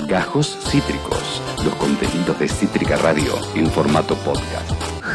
Gajos Cítricos, los contenidos de Cítrica Radio en formato podcast.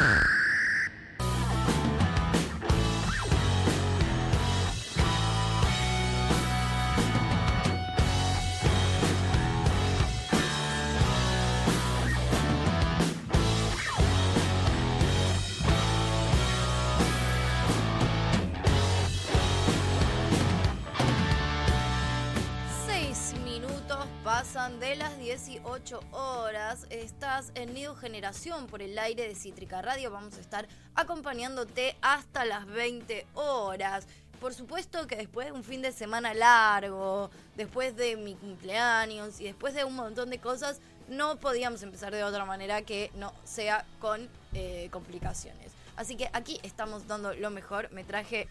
De las 18 horas, estás en Nido Generación por el aire de Cítrica Radio. Vamos a estar acompañándote hasta las 20 horas. Por supuesto que después de un fin de semana largo, después de mi cumpleaños y después de un montón de cosas, no podíamos empezar de otra manera que no sea con complicaciones. Así que aquí estamos dando lo mejor. Me traje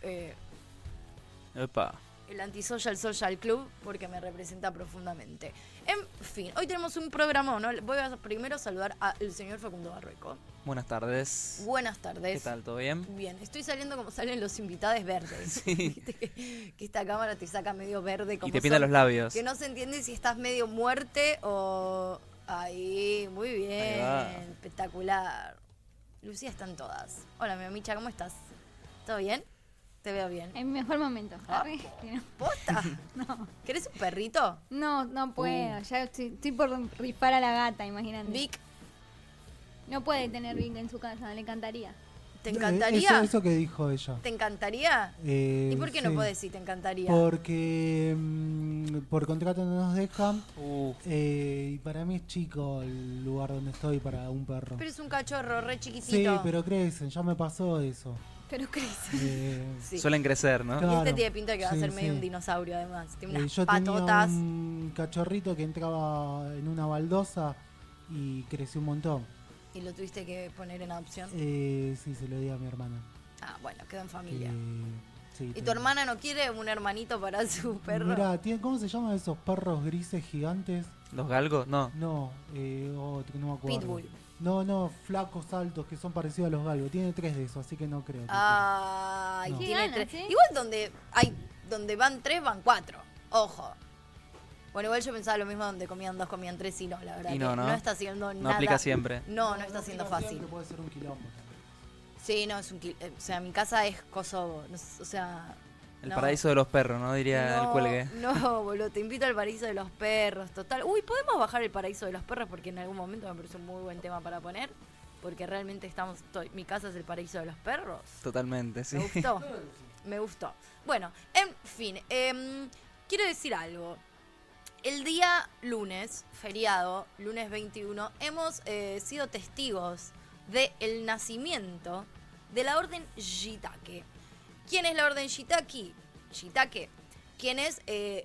el Antisocial Social Club porque me representa profundamente. En fin, hoy tenemos un programa, ¿no? Voy a primero saludar al señor Facundo Barrueco. Buenas tardes. Buenas tardes. ¿Qué tal? ¿Todo bien? Bien, estoy saliendo como salen los invitados verdes. Sí. Viste que esta cámara te saca medio verde. Como y te pinta los labios. Que no se entiende si estás medio muerte o... Ahí, muy bien. Espectacular. Lucía están todas. Hola, mi amicha, ¿cómo estás? ¿Todo bien? Te veo bien. En mi mejor momento. ¿Posta? No. ¿Querés un perrito? No puedo. Ya estoy por rifar a la gata, imagínate. Vic. No puede tener Vic en su casa, le encantaría. ¿Te encantaría? Eso que dijo ella. ¿Te encantaría? ¿Y por qué sí. no podés decir te encantaría? Porque por contrato no nos dejan. Y para mí es chico el lugar donde estoy para un perro. Pero es un cachorro re chiquitito. Sí, pero crecen, ya me pasó eso. Pero crece. Sí. Suelen crecer, ¿no? Claro. Y este tiene pinta de que va a ser medio un dinosaurio, además. Tiene unas yo patotas. Tenía un cachorrito que entraba en una baldosa y creció un montón. ¿Y lo tuviste que poner en adopción? Sí, se lo di a mi hermana. Ah, bueno, quedó en familia. Sí, ¿Y tu hermana no quiere un hermanito para su perro? Mirá, ¿cómo se llaman esos perros grises gigantes? ¿Los galgos? No. No, otro, no me acuerdo. Pitbull. No, flacos, altos, que son parecidos a los galgos. Tiene 3 de esos, así que no creo. Ay, no. tiene ganas, 3. ¿eh? Igual donde van 3, van 4. Ojo. Bueno, igual yo pensaba lo mismo donde comían 2, comían 3 y no, la verdad. Y que no está haciendo nada. No aplica siempre. No está siendo fácil. Puede ser un quilombo. Sí, no, es un o sea, mi casa es Kosovo. No, o sea... El paraíso de los perros, ¿no? Diría el cuelgue. No, boludo, te invito al paraíso de los perros, total. Uy, ¿podemos bajar el paraíso de los perros? Porque en algún momento me parece un muy buen tema para poner. Porque realmente mi casa es el paraíso de los perros. Totalmente, sí. Me gustó. Bueno, en fin, quiero decir algo. El día lunes, feriado, lunes 21, hemos sido testigos del nacimiento de la Orden Shiitake. ¿Quién es la Orden Shiitake? ¿Quién es?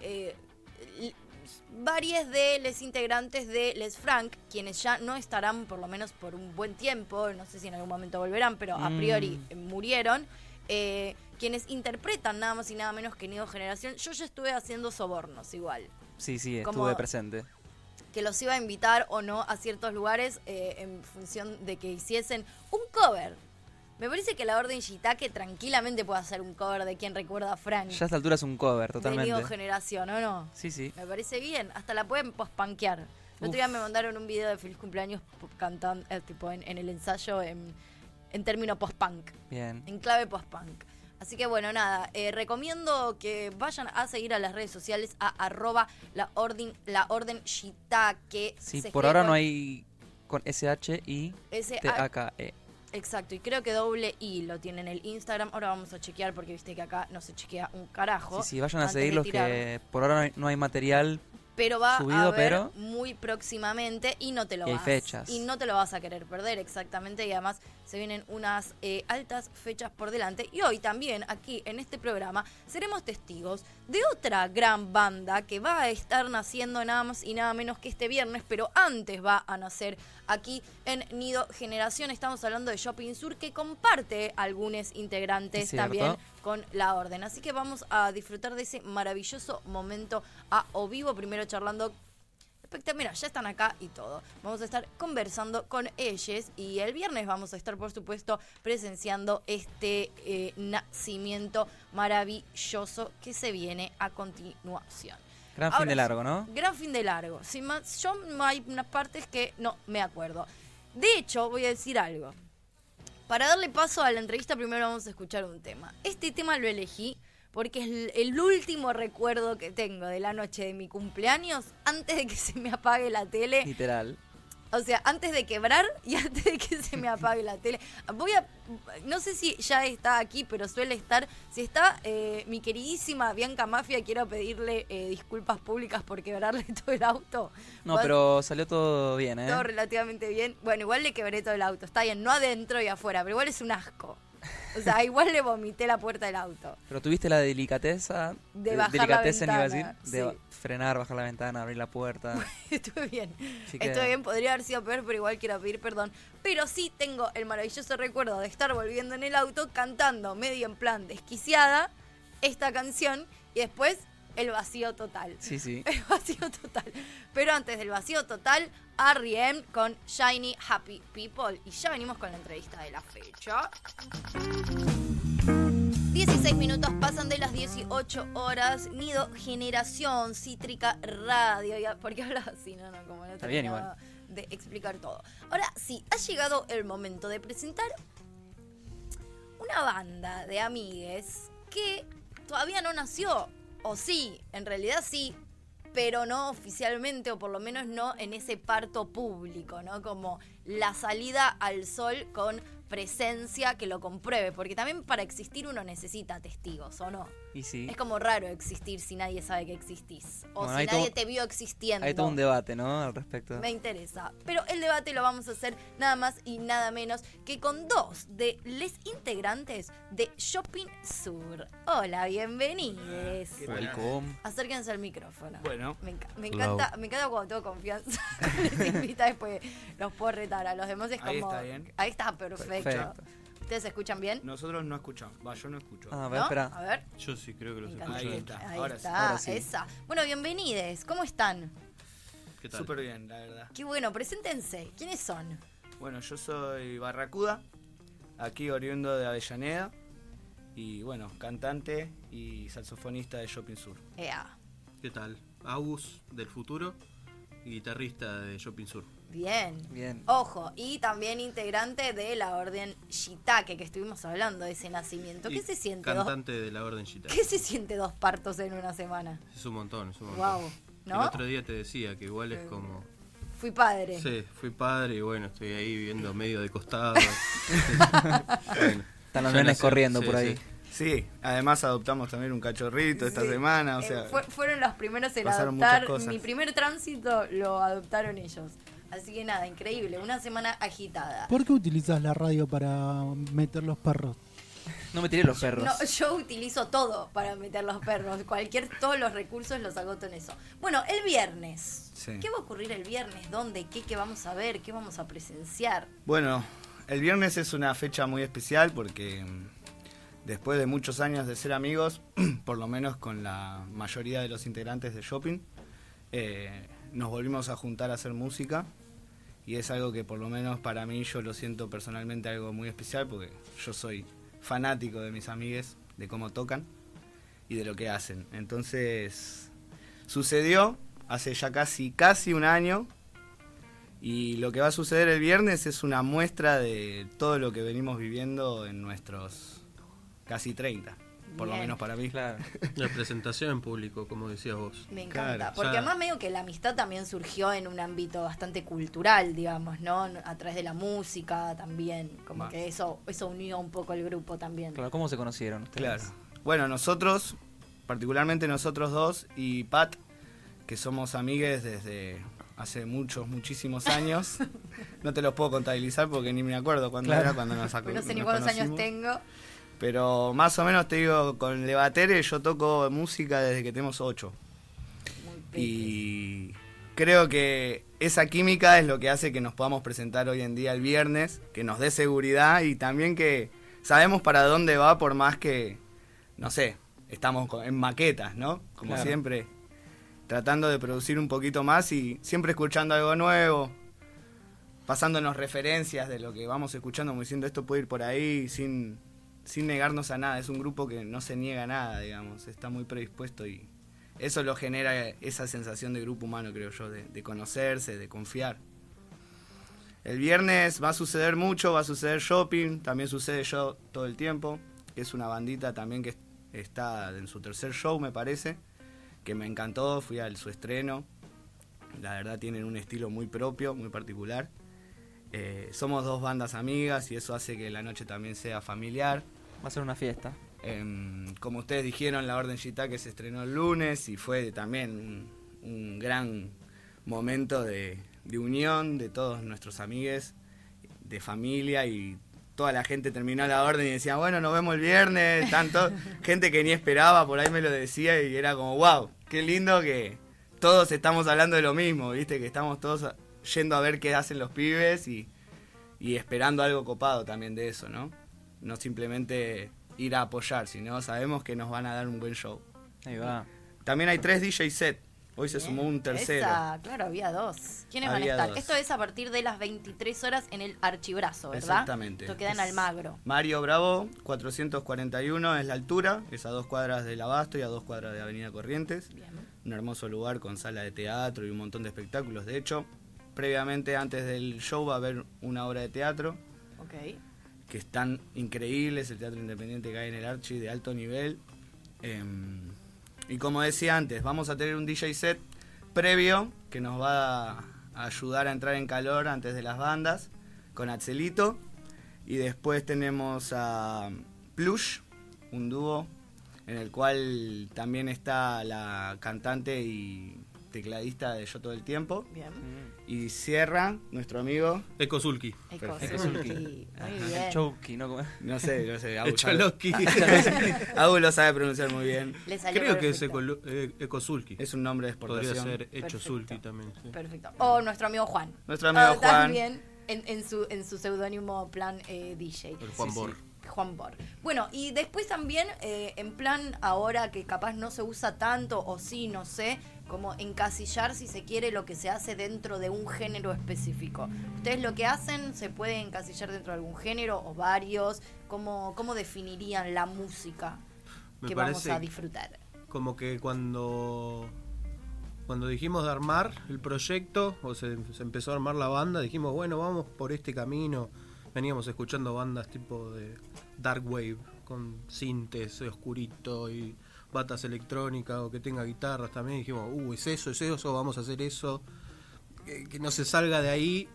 Varios de los integrantes de Les Frank, quienes ya no estarán por lo menos por un buen tiempo, no sé si en algún momento volverán, pero a priori murieron, quienes interpretan nada más y nada menos que Nido Generación. Yo ya estuve haciendo sobornos igual. Sí, estuve presente. Que los iba a invitar o no a ciertos lugares en función de que hiciesen un cover. Me parece que la Orden Shiitake tranquilamente puede hacer un cover de Quien Recuerda a Frank. Ya a esta altura es un cover, totalmente. De Nido Generación, ¿o no? Sí. Me parece bien. Hasta la pueden pospanquear. El otro día me mandaron un video de Feliz Cumpleaños cantando, tipo en el ensayo en término post-punk. Bien. En clave post-punk. Así que bueno, nada, recomiendo que vayan a seguir a las redes sociales a @laorden Shiitake. Sí, por ahora no hay con SHITAKE. Exacto, y creo que doble I lo tiene en el Instagram. Ahora vamos a chequear porque viste que acá no se chequea un carajo. Sí, vayan a seguirlos que por ahora no hay material pero va subido, a haber pero muy próximamente y no te lo y hay vas fechas. Y no te lo vas a querer perder, exactamente. Y además se vienen unas altas fechas por delante. Y hoy también aquí en este programa seremos testigos de otra gran banda que va a estar naciendo nada más y nada menos que este viernes, pero antes va a nacer aquí en Nido Generación. Estamos hablando de Shopping Sur, que comparte algunos integrantes también con la Orden. Así que vamos a disfrutar de ese maravilloso momento a o vivo. Primero charlando. Mira, ya están acá y todo. Vamos a estar conversando con ellos y el viernes vamos a estar, por supuesto, presenciando este nacimiento maravilloso que se viene a continuación. Gran fin de largo, ¿no? Gran fin de largo. Yo hay unas partes que no me acuerdo. De hecho, voy a decir algo. Para darle paso a la entrevista, primero vamos a escuchar un tema. Este tema lo elegí porque es el último recuerdo que tengo de la noche de mi cumpleaños antes de que se me apague la tele. Literal. O sea, antes de quebrar y antes de que se me apague la tele. No sé si ya está aquí, pero suele estar. Si está mi queridísima Bianca Mafia, quiero pedirle disculpas públicas por quebrarle todo el auto. No, pero salió todo bien, ¿eh? Todo relativamente bien. Bueno, igual le quebré todo el auto. Está bien, no adentro y afuera, pero igual es un asco. O sea, igual le vomité la puerta del auto. Pero tuviste la delicadeza de bajar la ventana, iba a decir, de sí. frenar, bajar la ventana, abrir la puerta. Estuve bien. Así que... Estuve bien, podría haber sido peor, pero igual quiero pedir perdón. Pero sí tengo el maravilloso recuerdo de estar volviendo en el auto cantando medio en plan desquiciada esta canción y después el vacío total. Sí, sí. El vacío total. Pero antes del vacío total, R.E.M. con Shiny Happy People. Y ya venimos con la entrevista de la fecha. 16 minutos pasan de las 18 horas. Nido Generación Cítrica Radio. ¿Por qué hablas así? No, como no está bien igual. De explicar todo. Ahora sí, ha llegado el momento de presentar una banda de amigues que todavía no nació. O sí, en realidad sí, pero no oficialmente, o por lo menos no en ese parto público, ¿no? Como la salida al sol con presencia que lo compruebe, porque también para existir uno necesita testigos, ¿o no? Y sí. Es como raro existir si nadie sabe que existís, o bueno, si nadie te vio existiendo. Hay todo un debate, ¿no? Al respecto. Me interesa, pero el debate lo vamos a hacer nada más y nada menos que con dos de les integrantes de Shopping Sur. Hola, bienvenidos. Welcome. Acérquense al micrófono. Bueno. Me encanta cuando tengo confianza con les invitados, después los puedo retar. A los demás es como... Ahí está bien. Ahí está, perfecto. ¿Ustedes se escuchan bien? Nosotros no escuchamos. Yo no escucho. A ver, ¿No? espera. A ver. Yo sí creo que los escucho. Ahí está. Ahí Ahora está, sí. esa. Bueno, bienvenidos. ¿Cómo están? ¿Qué tal? Súper bien, la verdad. Qué bueno, preséntense. ¿Quiénes son? Bueno, yo soy Barracuda, aquí oriundo de Avellaneda. Y bueno, cantante y saxofonista de Shopping Sur. Ea. ¿Qué tal? Agus del futuro y guitarrista de Shopping Sur. Bien. Ojo, y también integrante de la Orden Shiitake, que estuvimos hablando de ese nacimiento. ¿Qué se siente? Cantante de la Orden Shiitake. ¿Qué se siente 2 partos en una semana? Es un montón, Wow, ¿no? El otro día te decía que igual es como... Fui padre. Sí, fui padre y bueno, estoy ahí viendo medio de costado. Bueno, están los nenes corriendo por ahí. Sí, además adoptamos también un cachorrito esta semana, o sea... fueron los primeros en adoptar. Mi primer tránsito lo adoptaron ellos. Así que nada, increíble, una semana agitada. ¿Por qué utilizas la radio para meter los perros? No me tiré los perros. No, yo utilizo todo para meter los perros. Todos los recursos los agoto en eso. Bueno, el viernes. Sí. ¿Qué va a ocurrir el viernes? ¿Dónde? ¿Qué vamos a ver? ¿Qué vamos a presenciar? Bueno, el viernes es una fecha muy especial porque después de muchos años de ser amigos, por lo menos con la mayoría de los integrantes de Shopping, nos volvimos a juntar a hacer música. Y es algo que por lo menos para mí yo lo siento personalmente algo muy especial porque yo soy fanático de mis amigues, de cómo tocan y de lo que hacen. Entonces sucedió hace ya casi un año y lo que va a suceder el viernes es una muestra de todo lo que venimos viviendo en nuestros casi 30. Por lo menos para mí. Claro. La presentación en público, como decías vos. Me encanta, Claro, porque ya... además medio que la amistad también surgió en un ámbito bastante cultural, digamos, ¿no? A través de la música también, como Más. que eso unió un poco el grupo también. Claro, ¿cómo se conocieron ustedes? Claro. Bueno, nosotros, particularmente nosotros dos y Pat, que somos amigues desde hace muchísimos años. No te los puedo contabilizar porque ni me acuerdo cuándo era cuando nos Pues no sé ni nos cuántos años conocimos. tengo. Pero más o menos te digo, con Levatere yo toco música desde que tenemos 8. Muy peques. Y creo que esa química es lo que hace que nos podamos presentar hoy en día el viernes, que nos dé seguridad y también que sabemos para dónde va por más que, no sé, estamos en maquetas, ¿no? Como Claro. siempre, tratando de producir un poquito más y siempre escuchando algo nuevo, pasándonos referencias de lo que vamos escuchando, como diciendo esto puede ir por ahí sin negarnos a nada. Es un grupo que no se niega a nada, digamos, está muy predispuesto y eso lo genera esa sensación de grupo humano, creo yo, de conocerse, de confiar. El viernes va a suceder mucho, va a suceder shopping, también sucede yo todo el tiempo, que es una bandita también que está en su tercer show, me parece, que me encantó, fui a su estreno. La verdad tienen un estilo muy propio, muy particular. Somos 2 bandas amigas y eso hace que la noche también sea familiar. Va a ser una fiesta. Como ustedes dijeron, La Orden Shiitake se estrenó el lunes y fue también un gran momento de unión de todos nuestros amigues, de familia, y toda la gente terminó La Orden y decía, bueno, nos vemos el viernes. Tanto gente que ni esperaba, por ahí me lo decía y era como, wow, qué lindo que todos estamos hablando de lo mismo, ¿viste? Que estamos todos yendo a ver qué hacen los pibes y esperando algo copado también de eso, ¿no? No simplemente ir a apoyar, sino sabemos que nos van a dar un buen show. Ahí va. También hay 3 DJ set. Hoy se sumó un tercero. Claro, había 2. ¿Quiénes van a Había estar? 2. Esto es a partir de las 23 horas en el Archibrazo, ¿verdad? Exactamente. Esto queda en Almagro. Mario Bravo, 441 es la altura, es a 2 cuadras del Abasto y a 2 cuadras de Avenida Corrientes. Bien. Un hermoso lugar con sala de teatro y un montón de espectáculos. De hecho, previamente, antes del show, va a haber una obra de teatro Ok. que están increíbles, el teatro independiente que hay en el Archi de alto nivel. Y como decía antes, vamos a tener un DJ set previo que nos va a ayudar a entrar en calor antes de las bandas con Axelito, y después tenemos a Plush, un dúo en el cual también está la cantante y tecladista de Yo Todo el Tiempo, Bien. y cierra nuestro amigo, Eko Sulki. Eko-Sulki. Muy bien. Chouki, ¿no? no sé, Agu, Echoloski. Agu lo sabe pronunciar muy bien, Le salió Creo que es perfecto. Eko Sulki. es un nombre de Podría exportación. ser Echo Sulki también. Sí. Perfecto. O nuestro amigo Juan. Nuestro amigo Juan. También en su seudónimo plan DJ. El Juan Bor. Juan Bor. Bueno, y después también, en plan, ahora que capaz no se usa tanto, o sí, no sé, como encasillar, si se quiere, lo que se hace dentro de un género específico. ¿Ustedes lo que hacen se puede encasillar dentro de algún género o varios? ¿Cómo definirían la música Me que vamos parece a disfrutar? Como que cuando dijimos de armar el proyecto, o se empezó a armar la banda, dijimos, bueno, vamos por este camino. Veníamos escuchando bandas tipo de dark wave, con sintes, oscurito y batas electrónicas, o que tenga guitarras también. Dijimos, es eso, vamos a hacer eso. Que no se salga de ahí.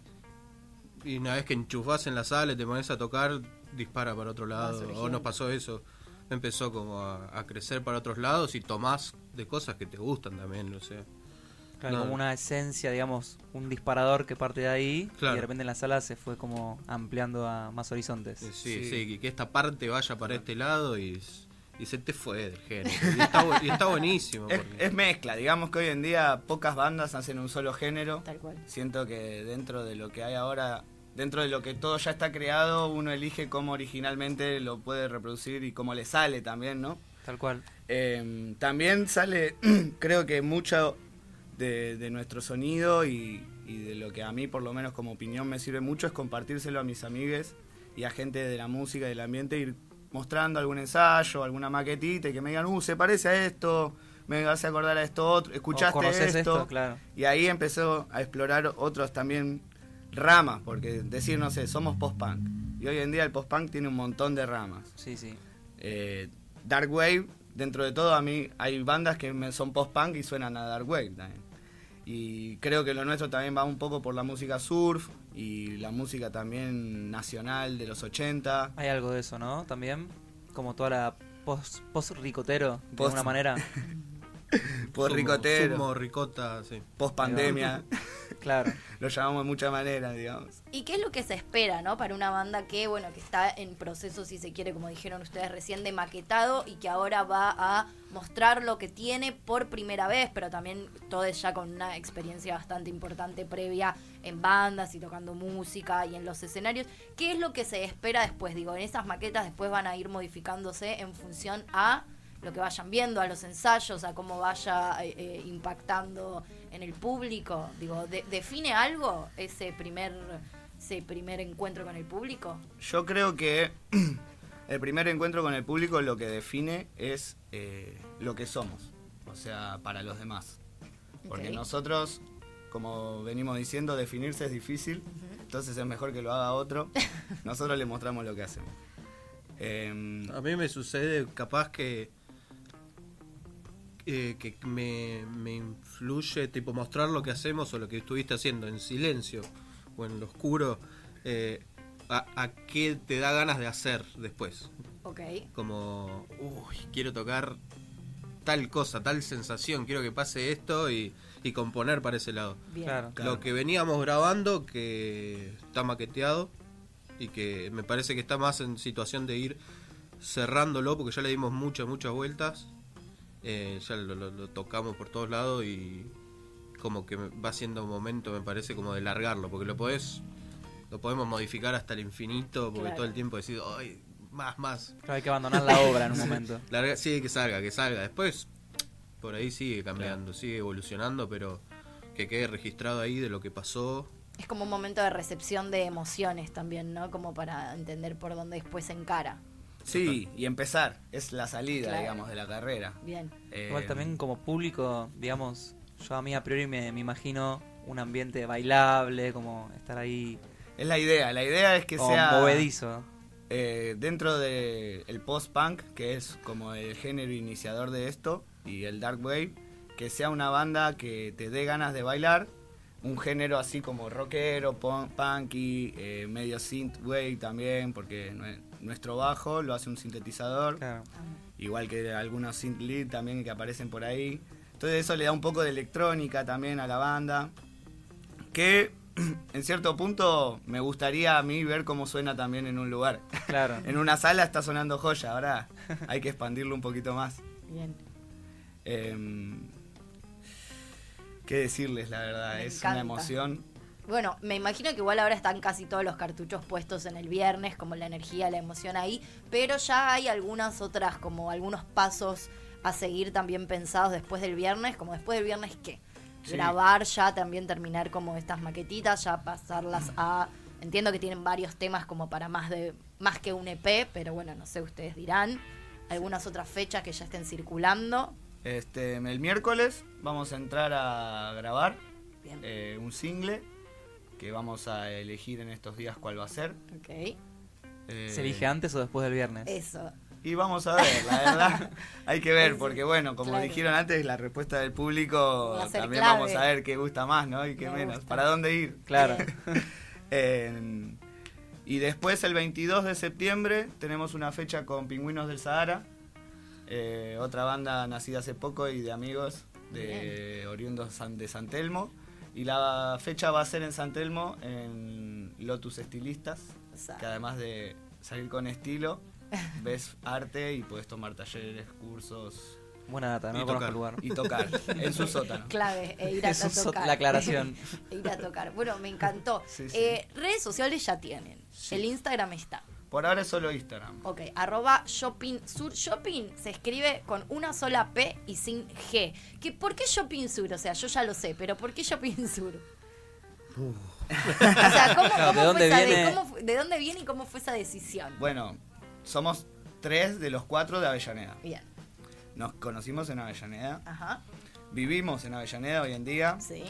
Y una vez que enchufás en la sala y te pones a tocar, dispara para otro lado. O nos pasó eso. Empezó como a crecer para otros lados y tomás de cosas que te gustan también, o sea. Claro, No. como una esencia, digamos, un disparador que parte de ahí, Claro. y de repente en la sala se fue como ampliando a más horizontes. Sí, que esta parte vaya para este lado y se te fue del género. Y está buenísimo. porque- Es mezcla, digamos que hoy en día pocas bandas hacen un solo género. Tal cual. Siento que dentro de lo que hay ahora, dentro de lo que todo ya está creado, uno elige cómo originalmente lo puede reproducir y cómo le sale también, ¿no? Tal cual. También sale, creo que mucho de nuestro sonido y de lo que a mí, por lo menos como opinión, me sirve mucho, es compartírselo a mis amigues y a gente de la música y del ambiente, ir mostrando algún ensayo, alguna maquetita y que me digan, se parece a esto, me hace acordar a esto otro, O escuchaste conoces esto. claro. Y ahí empezó a explorar otros también ramas, porque decir, no sé, somos post-punk. Y hoy en día el post-punk tiene un montón de ramas. Sí, sí. Dark Wave, dentro de todo, a mí hay bandas que son post-punk y suenan a Dark Wave también. Y creo que lo nuestro también va un poco por la música surf y la música también nacional de los 80. Hay algo de eso, ¿no? También, como toda la post-ricotero, de Post- alguna manera. Post-ricotero, Sumo, ricota, sí. post-pandemia, Claro. lo llamamos de muchas maneras, digamos. ¿Y qué es lo que se espera, no, para una banda que, bueno, que está en proceso, si se quiere, como dijeron ustedes recién, de maquetado y que ahora va a mostrar lo que tiene por primera vez, pero también todos ya con una experiencia bastante importante previa en bandas y tocando música y en los escenarios? ¿Qué es lo que se espera después? Digo, en esas maquetas después van a ir modificándose en función a lo que vayan viendo, a los ensayos, a cómo vaya impactando en el público. Digo, ¿define algo ese primer encuentro con el público? Yo creo que el primer encuentro con el público lo que define es lo que somos. O o sea, para los demás. Porque Ok. nosotros, como venimos diciendo, definirse es difícil, entonces es mejor que lo haga otro. Nosotros le mostramos lo que hacemos. A mí me sucede capaz que me influye tipo mostrar lo que hacemos o lo que estuviste haciendo en silencio o en lo oscuro, a qué te da ganas de hacer después. Ok. Como, uy, quiero tocar tal cosa, tal sensación, quiero que pase esto y componer para ese lado. Bien. Claro. Lo que veníamos grabando, que está maqueteado y que me parece que está más en situación de ir cerrándolo, porque ya le dimos muchas vueltas, ya lo tocamos por todos lados y como que va siendo un momento, me parece, como de largarlo, porque lo podemos modificar hasta el infinito, porque Claro. todo el tiempo decís, ay, más. Claro, hay que abandonar la obra en un momento. Sí, que salga. Después, por ahí sigue cambiando, sigue evolucionando, pero que quede registrado ahí de lo que pasó. Es como un momento de recepción de emociones también, ¿no? Como para entender por dónde después se encara. Sí, y empezar, es la salida, Claro. digamos, de la carrera. Bien. Igual también como público, digamos, yo a mí a priori me imagino un ambiente bailable, como estar ahí Es la idea es que como sea movedizo. dentro del post-punk, que es como el género iniciador de esto, y el dark wave, que sea una banda que te dé ganas de bailar, un género así como rockero, punky, medio synthwave también, porque nuestro bajo lo hace un sintetizador, Claro. igual que algunos synth lead también que aparecen por ahí. Entonces eso le da un poco de electrónica también a la banda, que en cierto punto me gustaría a mí ver cómo suena también en un lugar. Claro. En una sala está sonando joya, ahora hay que expandirlo un poquito más. Bien. ¿Qué decirles, la verdad? Me Es encanta. una emoción. Bueno, me imagino que igual ahora están casi todos los cartuchos puestos en el viernes, como la energía, la emoción ahí, pero ya hay algunas otras, como algunos pasos a seguir también pensados después del viernes, como después del viernes, ¿qué? Sí. Grabar ya, también terminar como estas maquetitas, ya pasarlas a... Entiendo que tienen varios temas como para más que un EP, pero bueno, no sé, ustedes dirán. Algunas otras fechas que ya estén circulando. El miércoles vamos a entrar a grabar Bien. un single que vamos a elegir en estos días cuál va a ser. Ok. ¿Se elige antes o después del viernes? Eso. Y vamos a ver, la verdad, hay que ver, Sí, porque bueno, como claro. dijeron antes, la respuesta del público Va a ser también clave. vamos a ver qué gusta más, ¿no? Y qué Me menos, gusta. para dónde ir. Claro. Y después, el 22 de septiembre, tenemos una fecha con Pingüinos del Sahara, otra banda nacida hace poco y de amigos oriundos de San Telmo. Y la fecha va a ser en San Telmo, en Lotus Estilistas, Exacto. que además de salir con estilo, ves arte y puedes tomar talleres, cursos Buena data, no Y conozco tocar. el lugar. y tocar en su sótano. Clave, ir a Eso es tocar. la aclaración. Ir a tocar. Bueno, me encantó. Sí, sí. Redes sociales ya tienen. Sí. El Instagram está. Por ahora es solo Instagram. Ok, @ShoppingSur. Shopping se escribe con una sola P y sin G. ¿Por qué Shopping Sur? O sea, yo ya lo sé, pero ¿por qué Shopping Sur? O sea, ¿cómo, Claro, cómo ¿de fue dónde esa viene? ¿de dónde viene y cómo fue esa decisión? Bueno, somos 3 de los 4 de Avellaneda. Bien. Nos conocimos en Avellaneda, Ajá. vivimos en Avellaneda hoy en día. Sí.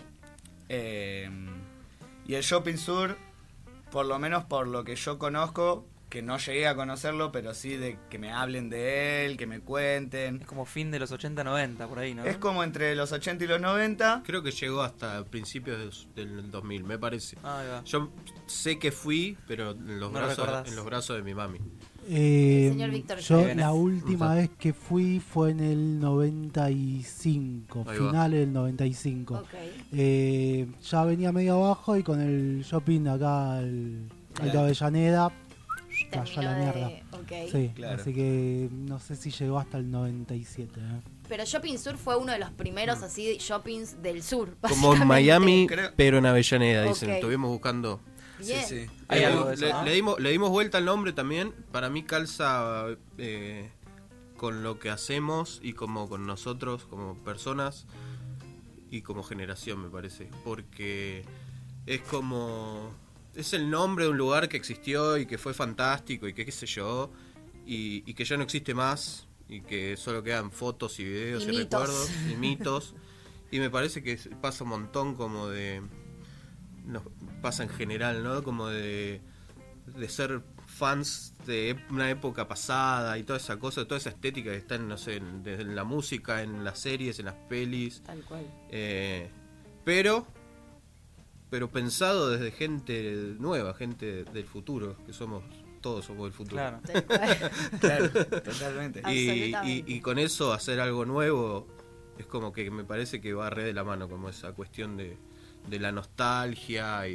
Y el Shopping Sur, por lo menos por lo que yo conozco, que no llegué a conocerlo, pero sí de que me hablen de él, que me cuenten. Es como fin de los 80-90, por ahí, ¿no? Es como entre los 80 y los 90. Creo que llegó hasta principios del 2000, me parece. Ah, ahí va. Yo sé que fui, pero en los, No lo recordás. brazos, en los brazos de mi mami. Señor Víctor Yo Jiménez. la última Ujú. vez que fui fue en el 95, Ahí va. finales del 95. Ok. Ya venía medio abajo y con el shopping acá al de Claro. Avellaneda, cayó a la Terminó mierda. de... Ok. Sí, Claro. así que no sé si llegó hasta el 97. Pero Shopping Sur fue uno de los primeros así shoppings del sur. Como en básicamente. Miami, Creo- pero en Avellaneda, dicen. Ok. Estuvimos buscando. Bien. Sí, sí. Hay algo de eso, le, ¿no? le dimos vuelta al nombre también. Para mí calza con lo que hacemos y como con nosotros, como personas y como generación, me parece. Porque es como... Es el nombre de un lugar que existió y que fue fantástico y que qué sé yo. Y que ya no existe más. y que solo quedan fotos y videos Y y mitos. recuerdos y mitos. Y me parece que pasa un montón como de... Nos pasa en general, ¿no? Como de ser fans de una época pasada y toda esa cosa, toda esa estética que está en, no sé, desde la música, en las series, en las pelis. Tal cual. Pero pensado desde gente nueva, gente del futuro, que todos somos del futuro. Claro. Tal cual. Claro, totalmente. Absolutamente. Y con eso hacer algo nuevo es como que me parece que va re de la mano, como esa cuestión de la nostalgia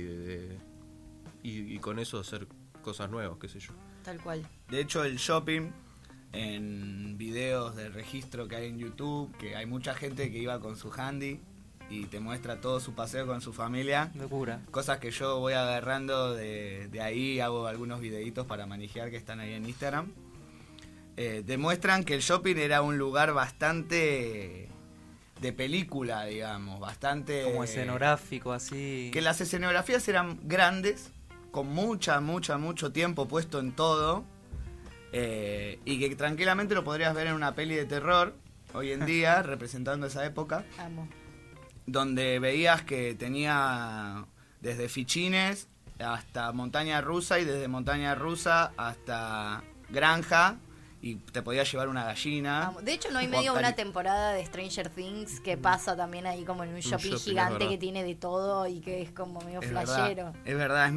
y con eso hacer cosas nuevas, qué sé yo. Tal cual. De hecho, el shopping, en videos de registro que hay en YouTube, que hay mucha gente que iba con su handy y te muestra todo su paseo con su familia. Locura. Cosas que yo voy agarrando de ahí, hago algunos videitos para manejar que están ahí en Instagram. Demuestran que el shopping era un lugar bastante de película, digamos, bastante... Como escenográfico, así. Que las escenografías eran grandes, con mucho tiempo puesto en todo, y que tranquilamente lo podrías ver en una peli de terror, hoy en día, representando esa época, Amo. donde veías que tenía desde fichines hasta montaña rusa y desde montaña rusa hasta granja, y te podías llevar una gallina. Amo. De hecho, no hay O medio cari- una temporada de Stranger Things que pasa también ahí como en un shopping shopping, es gigante verdad. que tiene de todo y que es como medio Es flashero. verdad,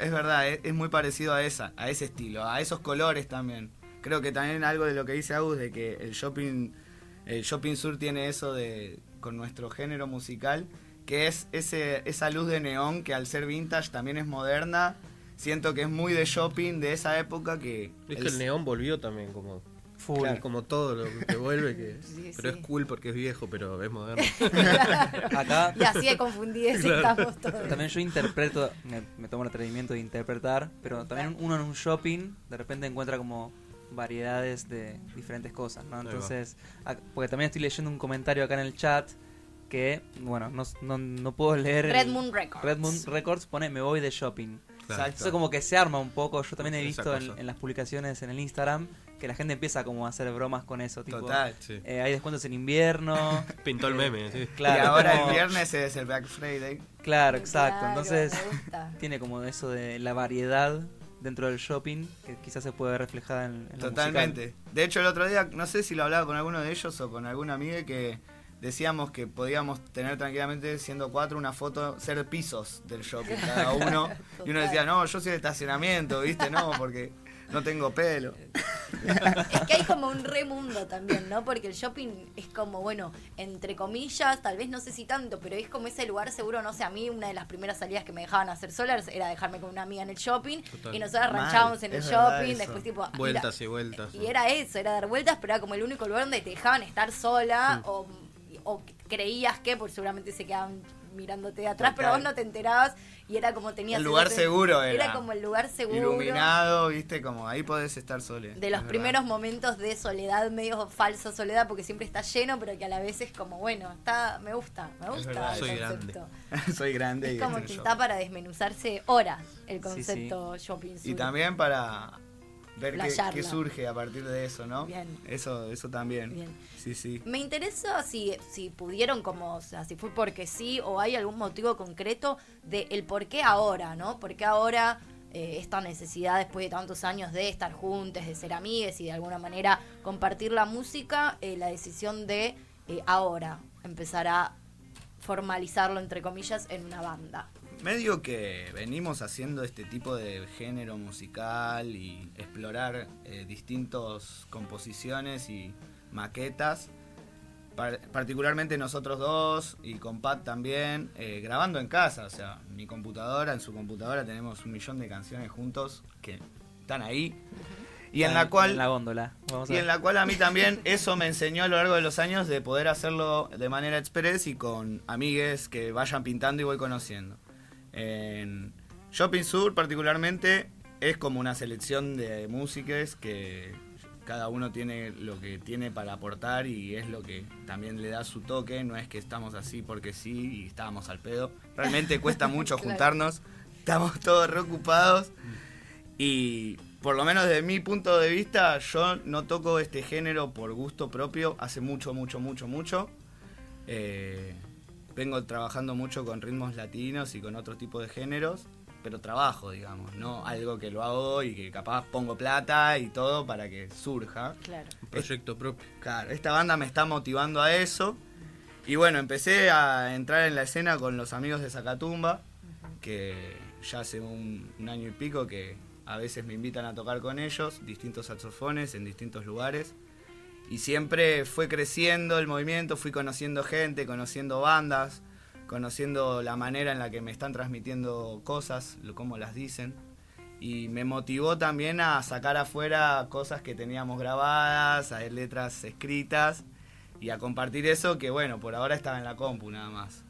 es muy parecido a ese estilo, a esos colores también. Creo que también algo de lo que dice Agus, de que el shopping sur tiene eso con nuestro género musical, que es esa luz de neón que al ser vintage también es moderna. Siento que es muy de shopping de esa época que... Es que el neón volvió también como... Full. Claro. Como todo lo que vuelve, Sí, pero sí. es cool porque es viejo, pero es moderno. Acá Y así de confundidos estamos todos. también yo interpreto, me tomo el atrevimiento de interpretar, pero también uno en un shopping de repente encuentra como variedades de diferentes cosas, ¿no? Ahí va. Entonces, porque también estoy leyendo un comentario acá en el chat que, bueno, no puedo leer. Red Moon Records. Red Moon Records pone me voy de shopping. Exacto. Eso como que se arma un poco. Yo también he Esa visto cosa. en las publicaciones en el Instagram que la gente empieza como a hacer bromas con eso. Tipo, Total. Sí. hay descuentos en invierno. Pintó el meme, sí. Claro, y ahora como- el viernes es el Black Friday. Claro, exacto. Claro, Entonces me gusta. tiene como eso de la variedad dentro del shopping que quizás se puede ver reflejada en lo Totalmente. musical. De hecho, el otro día, no sé si lo hablaba con alguno de ellos o con alguna amiga, que decíamos que podíamos tener tranquilamente, siendo 4, una foto, ser pisos del shopping cada uno. Y uno decía, no, yo soy de estacionamiento, ¿viste? No, porque no tengo pelo. Es que hay como un re mundo también, ¿no? Porque el shopping es como, bueno, entre comillas, tal vez no sé si tanto, pero es como ese lugar seguro, no sé, a mí una de las primeras salidas que me dejaban hacer solas era dejarme con una amiga en el shopping. Total. Y nosotras Mal, ranchábamos en el es verdad shopping, eso. después tipo... Vueltas y vueltas. Y era eso, era dar vueltas, pero era como el único lugar donde te dejaban estar sola o creías que, porque seguramente se quedaban mirándote de atrás, pero Total. vos no te enterabas y era como tenías... El lugar ese- seguro era. Era como el lugar seguro. Iluminado, ¿viste? Como ahí podés estar solo. De los primeros momentos de soledad, medio falsa soledad, porque siempre está lleno, pero que a la vez es como, bueno, me gusta verdad, el soy concepto. Soy grande Es y como estoy que en está shopping. para desmenuzarse horas el Sí, concepto shopping sur. Y también para ver Playarla. qué surge a partir de eso, ¿no? Bien. Eso también. Bien. Sí, sí. Me interesa si pudieron como, o sea, si fue porque sí o hay algún motivo concreto de el por qué ahora, ¿no? ¿Por qué ahora esta necesidad después de tantos años de estar juntos, de ser amigues y de alguna manera compartir la música, la decisión de ahora empezar a formalizarlo, entre comillas, en una banda? Medio que venimos haciendo este tipo de género musical y explorar distintas composiciones y maquetas, particularmente nosotros dos y con Pat también, grabando en casa, o sea, en su computadora tenemos 1.000.000 de canciones juntos que están ahí. Y en la cual... En la góndola. Vamos a Y ver. en la cual a mí también eso me enseñó a lo largo de los años de poder hacerlo de manera express y con amigues que vayan pintando y voy conociendo. En Shopping Sur particularmente es como una selección de músicas que cada uno tiene lo que tiene para aportar y es lo que también le da su toque. No es que estamos así porque sí y estábamos al pedo. Realmente cuesta mucho Claro. juntarnos. Estamos todos reocupados. Y por lo menos desde mi punto de vista, yo no toco este género por gusto propio hace mucho. Vengo trabajando mucho con ritmos latinos y con otro tipo de géneros, pero trabajo, digamos, no algo que lo hago y que capaz pongo plata y todo para que surja. Claro. Un proyecto propio. Claro, esta banda me está motivando a eso. Y bueno, empecé a entrar en la escena con los amigos de Zacatumba, que ya hace un año y pico que a veces me invitan a tocar con ellos, distintos saxofones en distintos lugares. Y siempre fue creciendo el movimiento, fui conociendo gente, conociendo bandas, conociendo la manera en la que me están transmitiendo cosas, cómo las dicen. Y me motivó también a sacar afuera cosas que teníamos grabadas, a letras escritas y a compartir eso que, bueno, por ahora estaba en la compu nada más.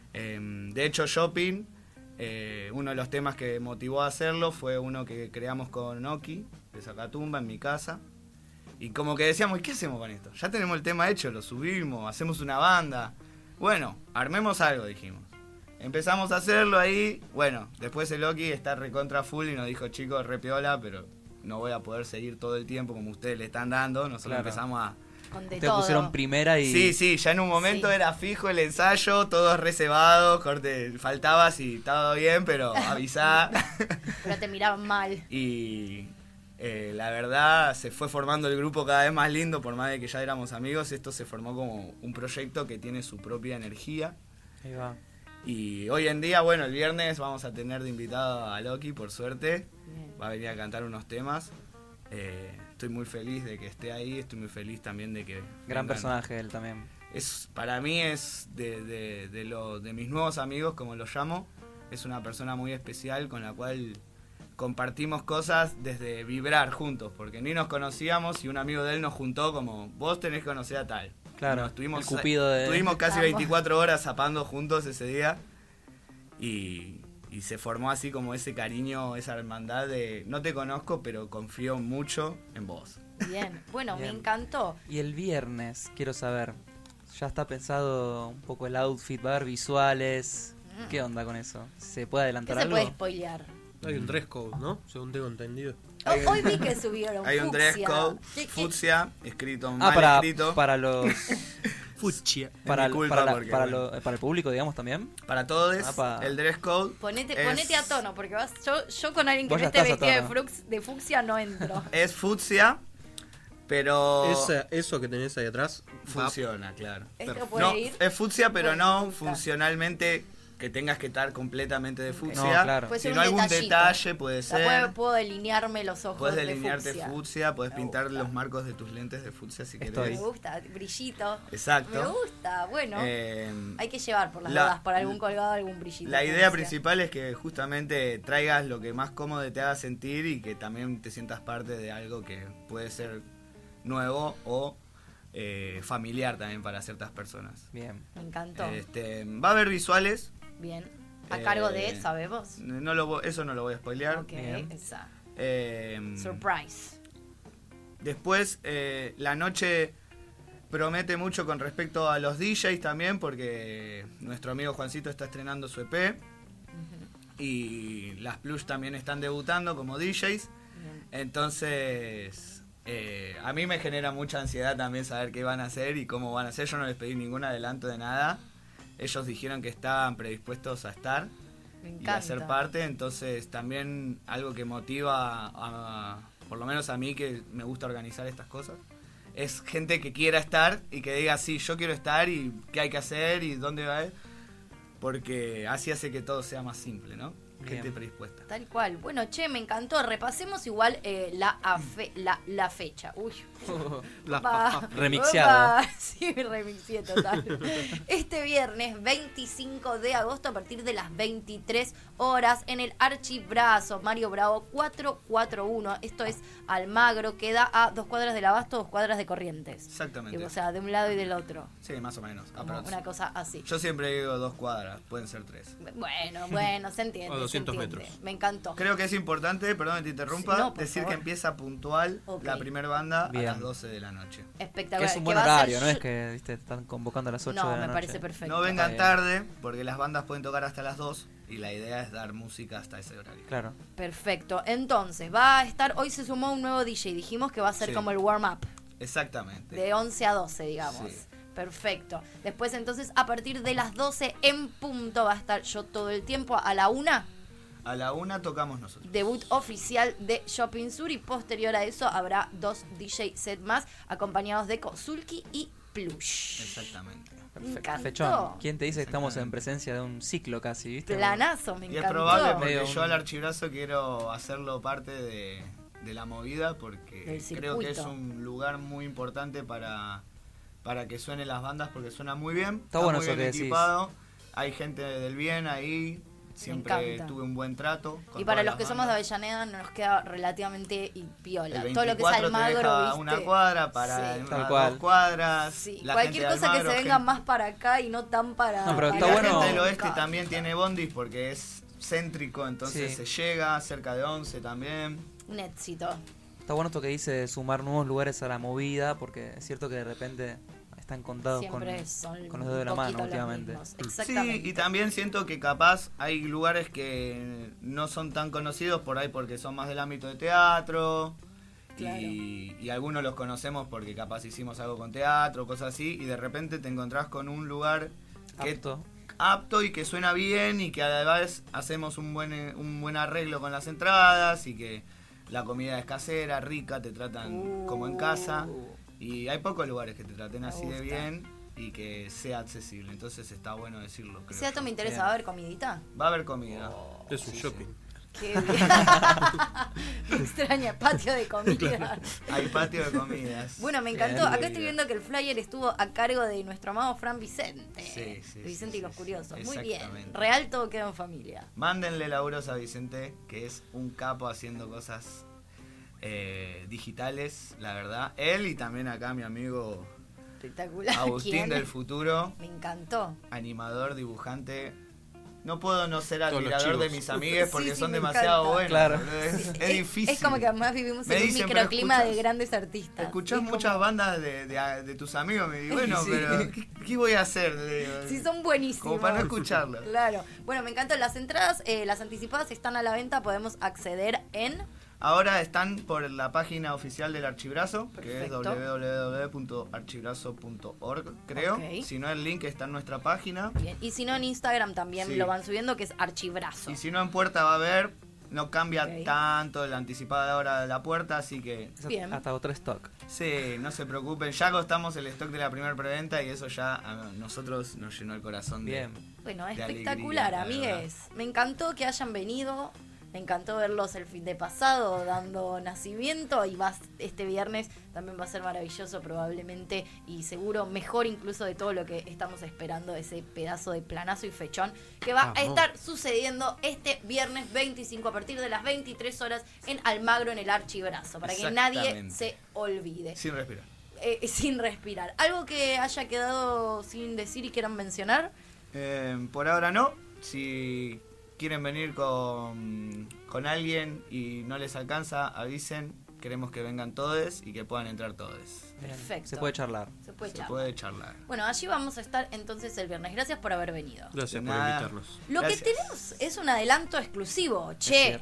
De hecho, Shopping, uno de los temas que motivó a hacerlo fue uno que creamos con Oki, de Zacatumba, en mi casa. Y como que decíamos, ¿y qué hacemos con esto? Ya tenemos el tema hecho, lo subimos, hacemos una banda. Bueno, armemos algo, dijimos. Empezamos a hacerlo ahí. Bueno, después el Oki está recontra full y nos dijo, chicos, re piola, pero no voy a poder seguir todo el tiempo como ustedes le están dando. Nosotros empezamos a... Con de Te todo. pusieron primera y... Sí, ya en un momento Sí. era fijo el ensayo, todos reservados, corte, faltaba si estaba bien, pero avisá. Pero te miraban mal. Y la verdad se fue formando el grupo cada vez más lindo, por más de que ya éramos amigos, esto se formó como un proyecto que tiene su propia energía. Ahí va. Y hoy en día, bueno, el viernes vamos a tener de invitado a Loki, por suerte. Bien. Va a venir a cantar unos temas. Estoy muy feliz de que esté ahí, estoy muy feliz también de que... Gran vengan. personaje él también. Para mí es de mis nuevos amigos, como los llamo, es una persona muy especial con la cual compartimos cosas desde vibrar juntos, porque ni nos conocíamos y un amigo de él nos juntó como, vos tenés que conocer a tal. Claro, Estuvimos el cupido de... Estuvimos casi Vamos. 24 horas zapando juntos ese día y se formó así como ese cariño, esa hermandad de no te conozco, pero confío mucho en vos. Bien. Bueno, Bien. me encantó. Y el viernes, quiero saber, ¿ya está pensado un poco el outfit? ¿Va a haber visuales? ¿Qué onda con eso? ¿Se puede ¿Qué adelantar se algo? puede spoilear? Hay un dress code, ¿no? Según tengo entendido. Hoy vi que subieron Hay un dress fucsia. code, ¿Qué- fucsia, escrito mal para escrito. los... Fuchsia. para, mi culpa para, la- porque, para bueno. para el público, digamos, también. Para todos, Apa. el dress code Ponete es- a tono, porque yo con alguien que Vos no ya esté estás a vestido tono. de fucsia no entro. es fucsia, pero Eso que tenés ahí atrás funciona, claro. Esto puede No, ir. es fucsia, pero Puede no gustar. funcionalmente que tengas que estar completamente de fucsia. No, claro. Puede ser Sino un algún detallito. detalle puede O sea, ser. puedo delinearme los ojos Puedes de delinearte fucsia. fucsia, puedes Me pintar gusta. los marcos de tus lentes de fucsia si Estoy. querés. Me gusta, brillito. Exacto. Me gusta, bueno. Eh, Hay que llevar por las la- dudas, por algún colgado, algún brillito. La idea fucsia. principal es que justamente traigas lo que más cómodo te haga sentir y que también te sientas parte de algo que puede ser nuevo o familiar también para ciertas personas. Bien. Me encantó. Va a haber visuales. Bien. A cargo de, Eh, ¿sabemos? Eso no lo voy a spoilear. Ok, Bien. esa. Surprise. Después, la noche promete mucho con respecto a los DJs también, porque nuestro amigo Juancito está estrenando su EP y las Plush también están debutando como DJs. Bien. Entonces, a mí me genera mucha ansiedad también saber qué van a hacer y cómo van a hacer. Yo no les pedí ningún adelanto de nada. Ellos dijeron que estaban predispuestos a estar Me y a encanta. ser parte, entonces también algo que motiva por lo menos a mí que me gusta organizar estas cosas, es gente que quiera estar y que diga sí, yo quiero estar y qué hay que hacer y dónde va a ir, porque así hace que todo sea más simple, ¿no? Bien. Gente predispuesta. Tal cual. Bueno, che, me encantó. Repasemos igual la fecha. Uy. Opa, Remixeado. opa. Sí, me remixié total. Este viernes 25 de agosto a partir de las 23 horas en el Archibrazo Mario Bravo 441. Esto es Almagro, queda a 2 cuadras del Abasto, 2 cuadras de Corrientes. Exactamente. O sea, de un lado y del otro. Sí, más o menos. Como una cosa así. Yo siempre digo 2 cuadras, pueden ser 3. Bueno, se entiende. O 200 se entiende. metros. Me encantó. Creo que es importante, perdón que te interrumpa, No, por decir favor. que empieza puntual Ok. la primera banda Bien. a las 12 de la noche. Espectacular. Que es un buen va a ser horario, no es yo- que viste, te están convocando a las 8 No, de la me noche. parece perfecto. No vengan bien. tarde, porque las bandas pueden tocar hasta las 2 y la idea es dar música hasta ese horario. Claro. Perfecto. Entonces, va a estar, hoy se sumó un nuevo DJ, dijimos que va a ser Sí. como el warm-up, Exactamente. de 11 a 12, digamos. Sí. Perfecto. Después, entonces, a partir de las 12 en punto va a estar Yo Todo el Tiempo. A la 1, A la 1 tocamos nosotros. debut oficial de Shopping Sur, y posterior a eso habrá 2 DJ set más, acompañados de Kozulki y Plush. Exactamente. Me encantó. Fechón. ¿Quién te dice que estamos en presencia de un ciclo casi, viste? Planazo, me Y es encantó. probable porque Medio yo al Archibrazo quiero hacerlo parte de la movida porque Del creo que es circuito. un lugar muy importante para que suenen las bandas porque suena muy bien. Está bueno muy eso bien que decís. equipado. Hay gente del bien ahí. Siempre encanta. tuve un buen trato. con Y para todas los que las somos de bandas. Avellaneda nos queda relativamente piola. El Todo lo que es 24 te Almagro, deja ¿viste? una cuadra para Sí. Tal a cual. 2 cuadras. Sí. La Cualquier gente de cosa que Almagro, se venga gente- más para acá y no tan para... No, pero Y está la bueno. gente del oeste Encanta. también tiene bondis porque es céntrico, entonces Sí. se llega cerca de 11 también. Un éxito. Está bueno esto que dice de sumar nuevos lugares a la movida, porque es cierto que de repente están contados con Siempre son los dedos de la un mano poquito los últimamente. mismos. Sí, Exactamente. y también siento que capaz hay lugares que no son tan conocidos por ahí porque son más del ámbito de teatro. Claro. Y algunos los conocemos porque capaz hicimos algo con teatro, cosas así, y de repente te encontrás con un lugar que apto y que suena bien y que a la vez hacemos un buen arreglo con las entradas y que la comida es casera, rica, te tratan como en casa. Y hay pocos lugares que te traten Me así de gusta. bien y que sea accesible. Entonces está bueno decirlo. creo Si dato yo. me interesa, Bien. ¿va a haber comidita? Va a haber comida. Es un Sí, shopping. Qué bien. Me extraña, patio de comida. Hay patio de comidas. Bueno, me encantó. Bien. Acá estoy viendo que el flyer estuvo a cargo de nuestro amado Fran Vicente. Sí, sí, De Vicente sí, y los sí, Curiosos. sí. Muy bien. Exactamente. Real, todo queda en familia. Mándenle laburos a Vicente, que es un capo haciendo cosas digitales, la verdad. Él y también acá mi amigo Espectacular. Agustín ¿Quién? del futuro, Me encantó. animador, dibujante. No puedo no ser Todos los admirador de chivos. mis amigues porque Sí, sí, son me demasiado encanta. buenos. Claro. boludo. Es, Sí, es difícil. Es como que además vivimos Me en un dicen, pero microclima de escuchás- grandes artistas. Escuchás Es muchas como- bandas de tus amigos, me digo, bueno, Sí. pero ¿qué voy a hacer? Le digo. Sí, son buenísimos. Como para no escucharlo. Claro. Bueno, me encantó. Las entradas, las anticipadas están a la venta. Podemos acceder en... Ahora están por la página oficial del Archibrazo, que es Perfecto. www.archibrazo.org, creo. Ok. Si no, el link está en nuestra página. Bien. Y si no, en Instagram también Sí. lo van subiendo, que es Archibrazo. Y si no, en puerta va a haber. No cambia Ok. tanto la anticipada hora de la puerta, así que Es Bien. hasta otro stock. sí, no se preocupen. Ya costamos el stock de la primera preventa y eso ya a nosotros nos llenó el corazón de... Bien. Bueno, de espectacular, alegría, la amigues. Me encantó que hayan venido. Me encantó verlos el fin de pasado dando nacimiento. Y este viernes también va a ser maravilloso probablemente. Y seguro mejor incluso de todo lo que estamos esperando. Ese pedazo de planazo y fechón que va a Vamos. estar sucediendo este viernes 25 a partir de las 23 horas en Almagro en el Archibrazo. Para que nadie Exactamente. se olvide. Sin respirar. Sin respirar. ¿Algo que haya quedado sin decir y quieran mencionar? Por ahora no. Si quieren venir con alguien y no les alcanza, avisen. Queremos que vengan todos y que puedan entrar todos. Bien. Perfecto. Se puede charlar. Se puede Se charlar. puede charlar. Bueno, allí vamos a estar entonces el viernes. Gracias por haber venido. Gracias por Nada. invitarnos. Lo Gracias. que tenemos es un adelanto exclusivo. Che.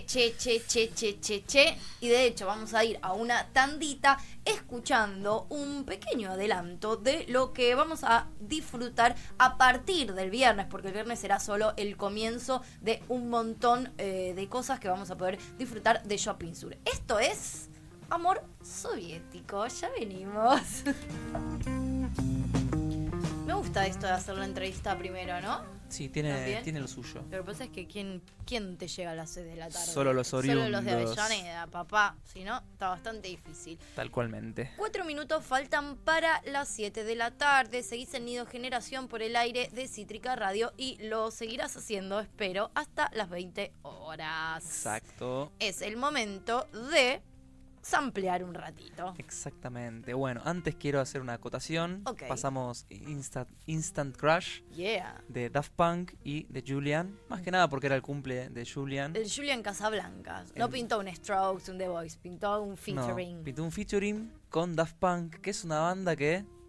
Y de hecho vamos a ir a una tandita escuchando un pequeño adelanto de lo que vamos a disfrutar a partir del viernes, porque el viernes será solo el comienzo de un montón de cosas que vamos a poder disfrutar de Shopping Sur. Esto es Amor Soviético. Ya venimos. Me gusta esto de hacer la entrevista primero, ¿no? Sí, ¿También? tiene lo suyo. Lo que pasa es que ¿quién te llega a las 6 de la tarde? Solo los Solo los de oriundos. Avellaneda, papá. Si no, está bastante difícil. Tal cualmente. 4 minutos faltan para las 7 de la tarde. Seguís en Nido Generación por el aire de Cítrica Radio y lo seguirás haciendo, espero, hasta las 20 horas. Exacto. Es el momento de samplear un ratito. Exactamente. Bueno, antes quiero hacer una acotación. Ok. Pasamos Instant Crush Yeah. de Daft Punk y de Julian. Más que nada porque era el cumple de Julian. El Julian Casablancas. No El- pintó un Strokes, un The Voice, pintó un featuring. No, pintó un featuring con Daft Punk, que es una banda que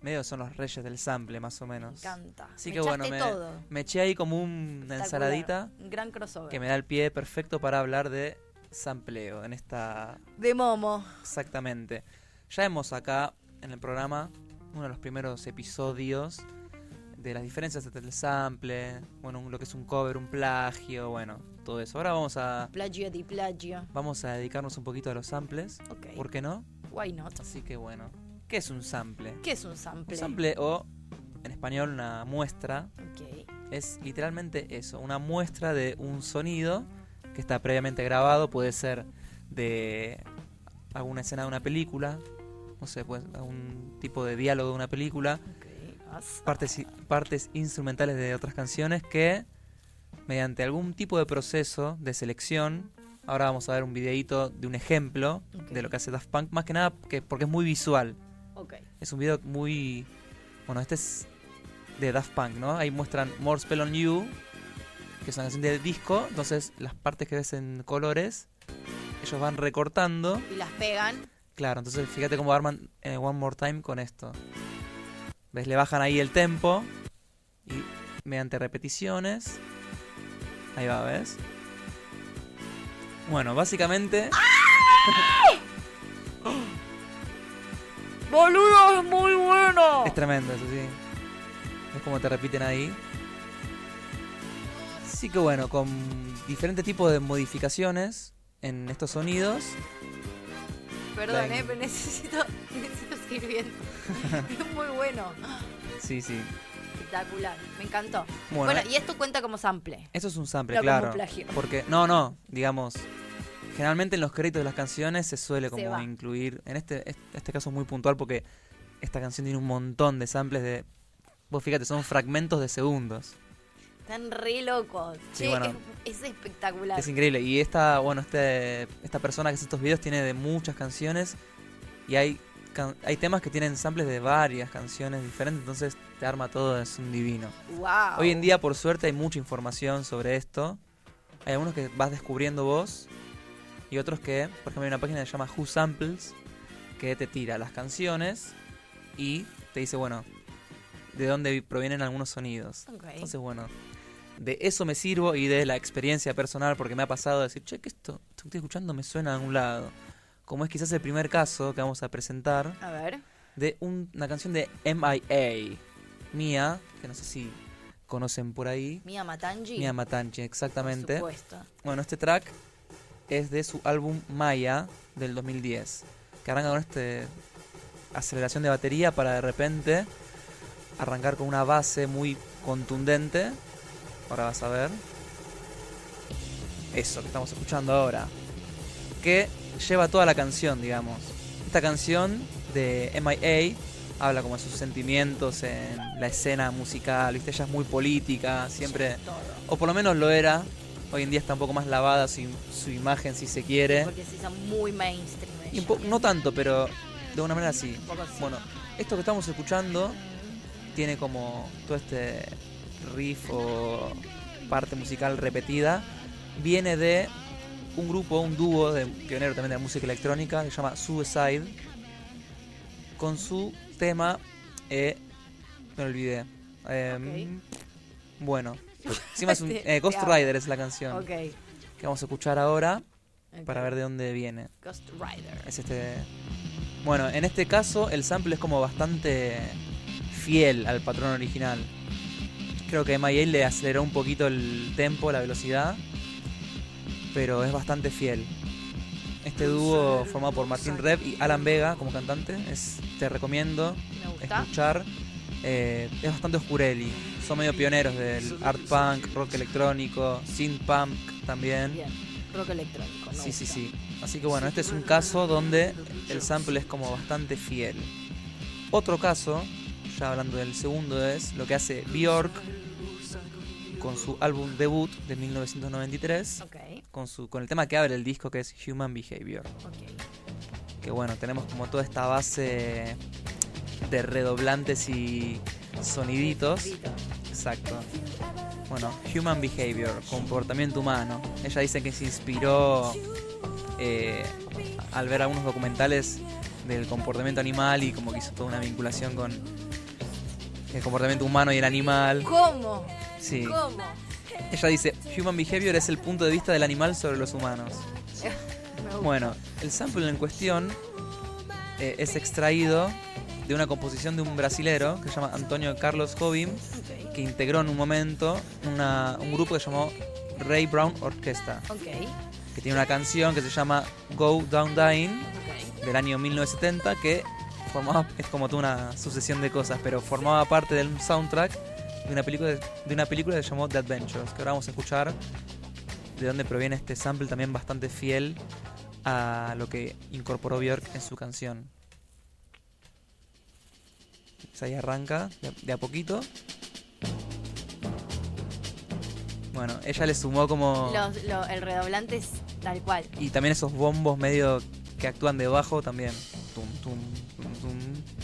medio son los reyes del sample, más o menos. Me encanta. Así Me que bueno, echaste todo. me eché ahí como una ensaladita Un gran crossover. que me da el pie perfecto para hablar de sampleo en esta... De Momo. Exactamente. Ya hemos acá en el programa uno de los primeros episodios de las diferencias entre el sample, bueno, lo que es un cover, un plagio, bueno, todo eso. Ahora vamos a Plagio di plagio. dedicarnos un poquito a los samples. Ok. ¿Por qué no? Why not? Así que bueno, ¿qué es un sample? ¿Qué es un sample? Un sample, o en español una muestra, Ok. es literalmente eso, una muestra de un sonido que está previamente grabado, puede ser de alguna escena de una película, no sé, pues algún tipo de diálogo de una película, Ok. partes instrumentales de otras canciones que, mediante algún tipo de proceso de selección, ahora vamos a ver un videíto de un ejemplo Ok. de lo que hace Daft Punk, más que nada porque es muy visual. Ok. Es un video muy... Bueno, este es de Daft Punk, ¿no? Ahí muestran More Spell on You, que es una canción de disco, entonces las partes que ves en colores, ellos van recortando. Y las pegan. Claro, entonces fíjate cómo arman One More Time con esto. ¿Ves? Le bajan ahí el tempo y mediante repeticiones. Ahí va, ¿ves? Bueno, básicamente... ¡Boludo, es muy bueno! Es tremendo, eso sí. Es como te repiten ahí. Así que bueno, con diferentes tipos de modificaciones en estos sonidos. Perdón, Venga. pero necesito seguir viendo. Es muy bueno. Sí, sí. Espectacular. Me encantó. Bueno, Bueno, y esto cuenta como sample. esto es un sample, No como claro. plagio. Porque, no, digamos, generalmente en los créditos de las canciones se suele Se como va. incluir, en este caso es muy puntual porque esta canción tiene un montón de samples de, vos fíjate, son fragmentos de segundos. Están re locos. Sí, Che, bueno. es espectacular. Es increíble. Y esta persona que hace estos videos tiene de muchas canciones y hay temas que tienen samples de varias canciones diferentes, entonces te arma todo, es un divino. Wow. Hoy en día, por suerte, hay mucha información sobre esto. Hay algunos que vas descubriendo vos y otros que, por ejemplo, hay una página que se llama Who Samples, que te tira las canciones y te dice, bueno, de dónde provienen algunos sonidos. Ok. Entonces, bueno, de eso me sirvo y de la experiencia personal, porque me ha pasado de decir, che, que esto que estoy escuchando me suena a algún lado. Como es quizás el primer caso que vamos a presentar A ver. de una canción de M.I.A. Mia, que no sé si conocen por ahí. Mia Matangi. Mia Matangi, exactamente. Por supuesto. Bueno, este track es de su álbum Maya del 2010, que arranca con aceleración de batería para de repente arrancar con una base muy contundente. Ahora vas a ver eso que estamos escuchando ahora, que lleva toda la canción, digamos. Esta canción de M.I.A. habla como de sus sentimientos en la escena musical, ¿viste? Ella es muy política, siempre, Todo. o por lo menos lo era. Hoy en día está un poco más lavada su imagen, si se quiere. Porque se hizo muy mainstream. Y ella. no tanto, pero de una manera sí. Un poco sí. Bueno, esto que estamos escuchando tiene como todo este riff o parte musical repetida. Viene de un grupo, un dúo pionero también de la música electrónica, que se llama Suicide, con su tema, me lo olvidé. Bueno, encima es un, Ghost Te amo. Rider es la canción Ok. que vamos a escuchar ahora Ok. para ver de dónde viene. Ghost Rider. Es bueno, en este caso el sample es como bastante fiel al patrón original. Creo que M.I.A. le aceleró un poquito el tempo, la velocidad, pero es bastante fiel. Este dúo formado por Martín Rep y Alan Vega como cantante, te recomiendo Me gusta. escuchar. Es bastante oscureli. Son medio pioneros del art punk, rock electrónico, synth punk también. Bien. Rock electrónico. me Sí, sí, gusta. sí. Así que bueno, este es un caso donde el sample es como bastante fiel. Otro caso, ya hablando del segundo, es lo que hace Björk con su álbum debut de 1993, Ok. con el tema que abre el disco, que es Human Behavior. Ok. Que bueno, tenemos como toda esta base de redoblantes y soniditos. Exacto. Bueno, Human Behavior, comportamiento humano. Ella dice que se inspiró al ver algunos documentales del comportamiento animal y como que hizo toda una vinculación con el comportamiento humano y el animal. ¿Cómo? Sí. ¿Cómo? Ella dice, Human Behavior es el punto de vista del animal sobre los humanos. Me gusta. Bueno, el sample en cuestión es extraído de una composición de un brasilero que se llama Antonio Carlos Jobim, Ok. que integró en un momento un grupo que se llamó Ray Brown Orchestra, Ok. que tiene una canción que se llama Go Down Dying, Ok. del año 1970, que es como toda una sucesión de cosas, pero formaba parte del soundtrack de una película que se llamó The Adventures, que ahora vamos a escuchar de dónde proviene este sample también bastante fiel a lo que incorporó Björk en su canción. Pues ahí arranca de a poquito. Bueno, ella le sumó como... El redoblante es tal cual. Y también esos bombos medio que actúan debajo también. Tum, tum, tum, tum.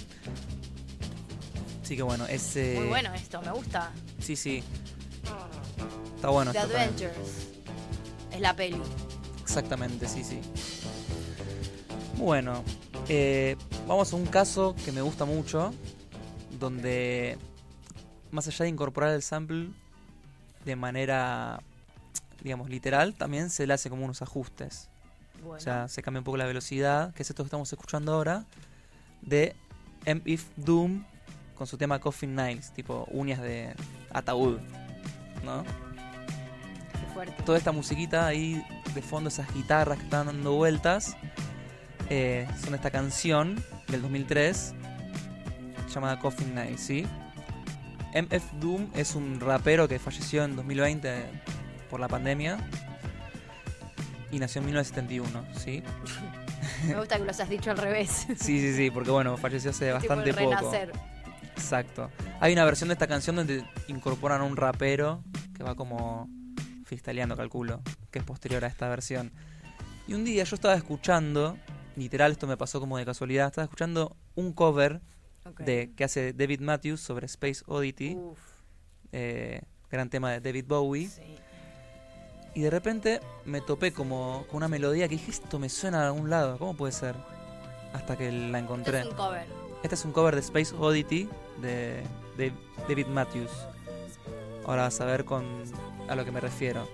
Así que bueno, ese... Muy bueno esto, me gusta. Sí, sí. Está bueno The esto también. Adventures. Es la peli. Exactamente, sí, sí. Bueno, vamos a un caso que me gusta mucho, donde más allá de incorporar el sample de manera, digamos, literal, también se le hace como unos ajustes. Bueno. O sea, se cambia un poco la velocidad, que es esto que estamos escuchando ahora, de MF Doom con su tema Coffin Nails, tipo uñas de ataúd, ¿no? Qué fuerte. Toda esta musiquita ahí de fondo, esas guitarras que están dando vueltas, son esta canción del 2003 llamada Coffin Nails, ¿sí? MF Doom es un rapero que falleció en 2020 por la pandemia y nació en 1971, ¿sí? Me gusta que lo hayas dicho al revés. Sí, porque bueno, falleció hace bastante tipo el poco. renacer. Exacto. Hay una versión de esta canción donde incorporan a un rapero que va como freestyleando, calculo, que es posterior a esta versión. Y un día yo estaba escuchando, literal esto me pasó como de casualidad, estaba escuchando un cover Ok. que hace David Matthews sobre Space Oddity, Uf, gran tema de David Bowie. sí. Y de repente me topé como con una melodía que dije, esto me suena de algún lado, ¿cómo puede ser? Hasta que la Esto encontré. es un cover. Este es un cover de Space Oddity de David Matthews. Ahora vas a ver a lo que me refiero.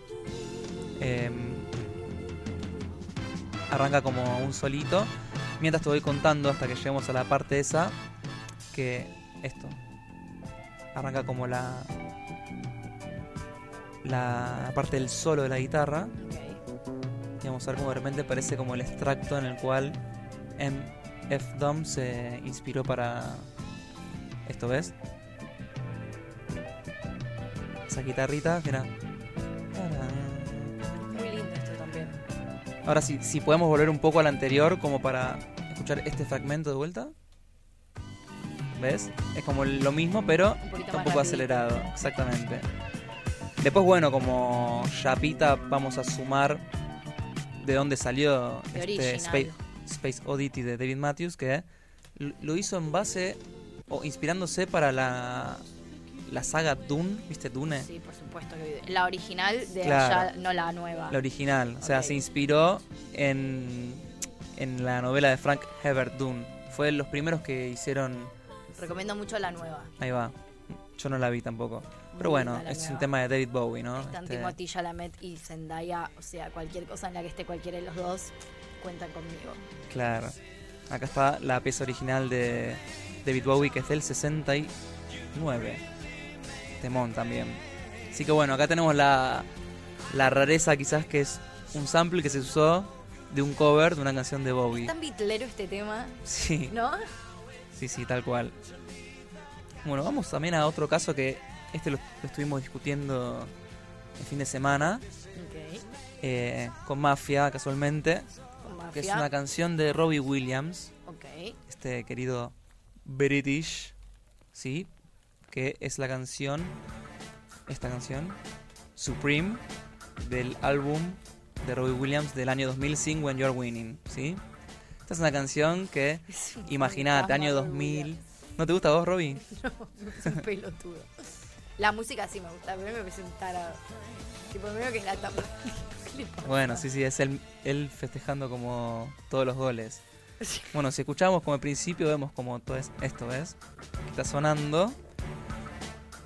Arranca como un solito. Mientras te voy contando hasta que lleguemos a la parte esa. Que esto. Arranca como la parte del solo de la guitarra. Ok. Y vamos a ver cómo de repente parece como el extracto en el cual MF Doom se inspiró para esto, ¿ves? Esa guitarrita, mira. Muy lindo esto también. Ahora sí, si podemos volver un poco al anterior como para escuchar este fragmento de vuelta. ¿Ves? Es como lo mismo, pero Un poquito un más poco rapidito. acelerado. Exactamente. Después, bueno, como chapita, vamos a sumar de dónde salió De este original. Space Oddity de David Matthews, que lo hizo en base o inspirándose para la saga Dune, ¿viste Dune? Sí, por supuesto que la original de Claro. allá, no la nueva. La original. O sea, Ok. se inspiró en la novela de Frank Herbert Dune. Fue de los primeros que hicieron. Recomiendo mucho la nueva. Ahí va. Yo no la vi tampoco. Pero Muy bueno, linda la es un nueva. tema de David Bowie, ¿no? Están Este, Timothée Chalamet y Zendaya, o sea, cualquier cosa en la que esté cualquiera de los dos, cuentan conmigo. Claro. Acá está la pieza original de David Bowie, que es del 69. Temón también. Así que bueno, acá tenemos la rareza quizás, que es un sample que se usó de un cover de una canción de Bowie. Tan bitlero este tema, Sí, ¿no? sí, tal cual. Bueno, vamos también a otro caso que lo estuvimos discutiendo el fin de semana Ok. con Mafia, casualmente, Con que es Mafia. una canción de Robbie Williams, Ok. este querido British, ¿sí? Que es esta canción, Supreme, del álbum de Robbie Williams del año 2005, When You're Winning, ¿sí? Esta es una canción que, Es un imagínate, fantasma, año Robbie 2000. Williams. ¿No te gusta a vos, Robbie? Es un pelotudo. La música sí me gusta, pero me parece un tarado. Tipo, primero que es la tapa. ¿Qué le pasa? Bueno, sí, es él festejando como todos los goles. Bueno, si escuchamos como al principio, vemos como todo esto, ¿ves? Que está sonando.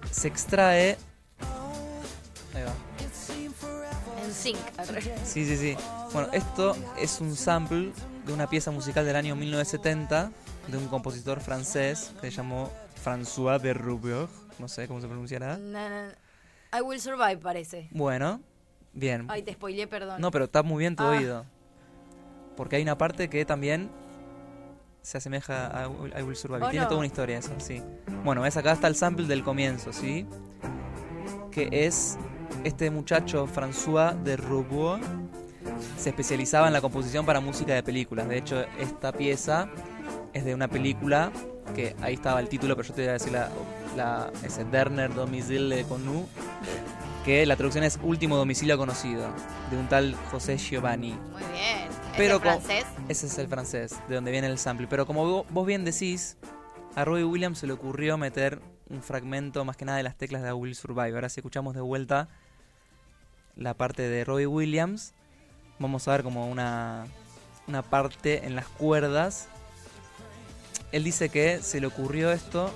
se extrae... Ahí va. En sync. Sí. Bueno, esto es un sample de una pieza musical del año 1970 de un compositor francés que se llamó François de Roubaix. No sé cómo se pronunciará. I Will Survive, parece. Bueno, bien. Ay, te spoileé, perdón. No, pero está muy bien tu oído. Porque hay una parte que también se asemeja a I Will Survive. Oh, Tiene no. toda una historia eso, sí. Bueno, ves, acá está el sample del comienzo, ¿sí? Que es este muchacho François de Roubaix. Se especializaba en la composición para música de películas. De hecho, esta pieza es de una película que ahí estaba el título, pero yo te voy a decir ese Dernier Domicile Connu, que la traducción es Último Domicilio Conocido, de un tal José Giovanni. Muy bien. Pero ¿Es el francés? Ese es el francés, de donde viene el sample. Pero como vos bien decís, a Robbie Williams se le ocurrió meter un fragmento más que nada de las teclas de I Will Survive. Ahora si escuchamos de vuelta la parte de Robbie Williams, vamos a ver como una parte en las cuerdas. Él dice que se le ocurrió este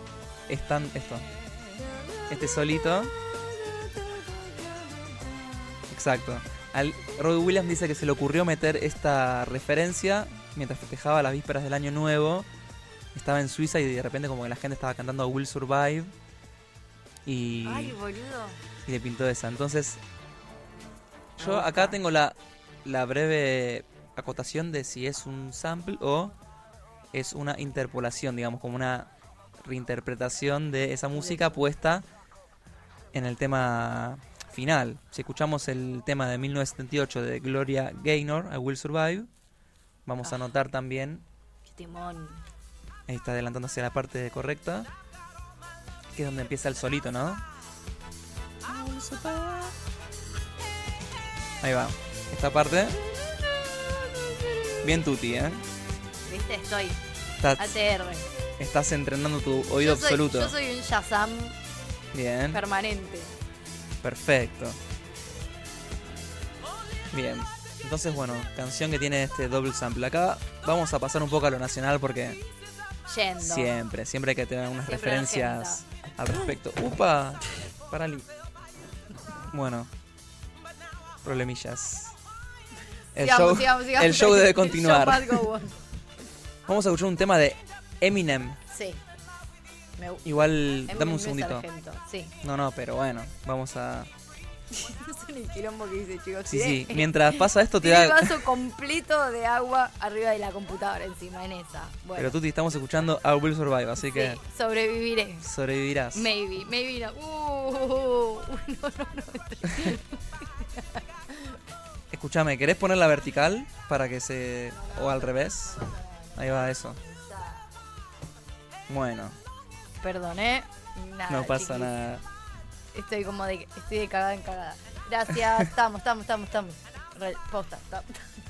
solito. Exacto. Robbie Williams dice que se le ocurrió meter esta referencia mientras festejaba las vísperas del Año Nuevo. Estaba en Suiza y de repente como que la gente estaba cantando I Will Survive. Ay, boludo. Y le pintó esa. Entonces, yo acá tengo la breve acotación de si es un sample o es una interpolación, digamos, como una reinterpretación de esa música puesta en el tema final. Si escuchamos el tema de 1978 de Gloria Gaynor, I Will Survive, vamos a notar también... Qué timón. Ahí está adelantándose la parte correcta, que es donde empieza el solito, ¿no? Ahí va. Esta parte. Bien tuti, ¿eh? ¿Viste? Estoy Estás, ATR. estás entrenando tu oído absoluto. Yo soy un Shazam Bien. permanente. Perfecto. Bien. Entonces, bueno, canción que tiene este double sample. Acá vamos a pasar un poco a lo nacional porque Yendo. siempre hay que tener unas Siempre referencias al respecto. ¡Upa! Parali. Bueno. Problemillas. Sigamos. El show debe continuar. El show must go on. Vamos a escuchar un tema de Eminem. Sí. Igual, dame un Eminem segundito. Sargento, sí. No, pero bueno, vamos a... No sé el quilombo que dice, chicos. Sí, mientras pasa esto te Tiene el da... vaso completo de agua arriba de la computadora encima, en esa. Bueno, Pero Tuti, estamos escuchando I Will Survive, así que sí, sobreviviré. sobrevivirás. Maybe no. No. Escúchame, ¿querés ponerla vertical para que se... o al revés? Ahí va eso. Bueno, Perdón, Nada, no pasa chiquis. nada. Estoy de cagada en cagada. Gracias, estamos. Posta, estamos.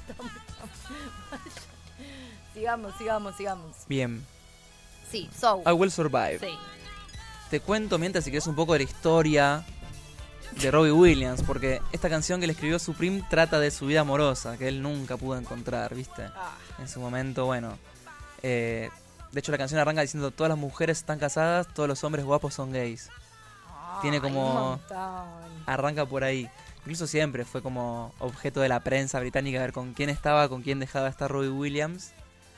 Sigamos. Bien, Sí, so. I Will Survive. Sí. Te cuento mientras si querés un poco de la historia de Robbie Williams, porque esta canción que le escribió Supreme trata de su vida amorosa, que él nunca pudo encontrar, ¿viste? En su momento, bueno. De hecho, la canción arranca diciendo: todas las mujeres están casadas, todos los hombres guapos son gays. Tiene como... Un montón. Arranca por ahí. Incluso siempre fue como objeto de la prensa británica ver con quién estaba, con quién dejaba de estar Robbie Williams.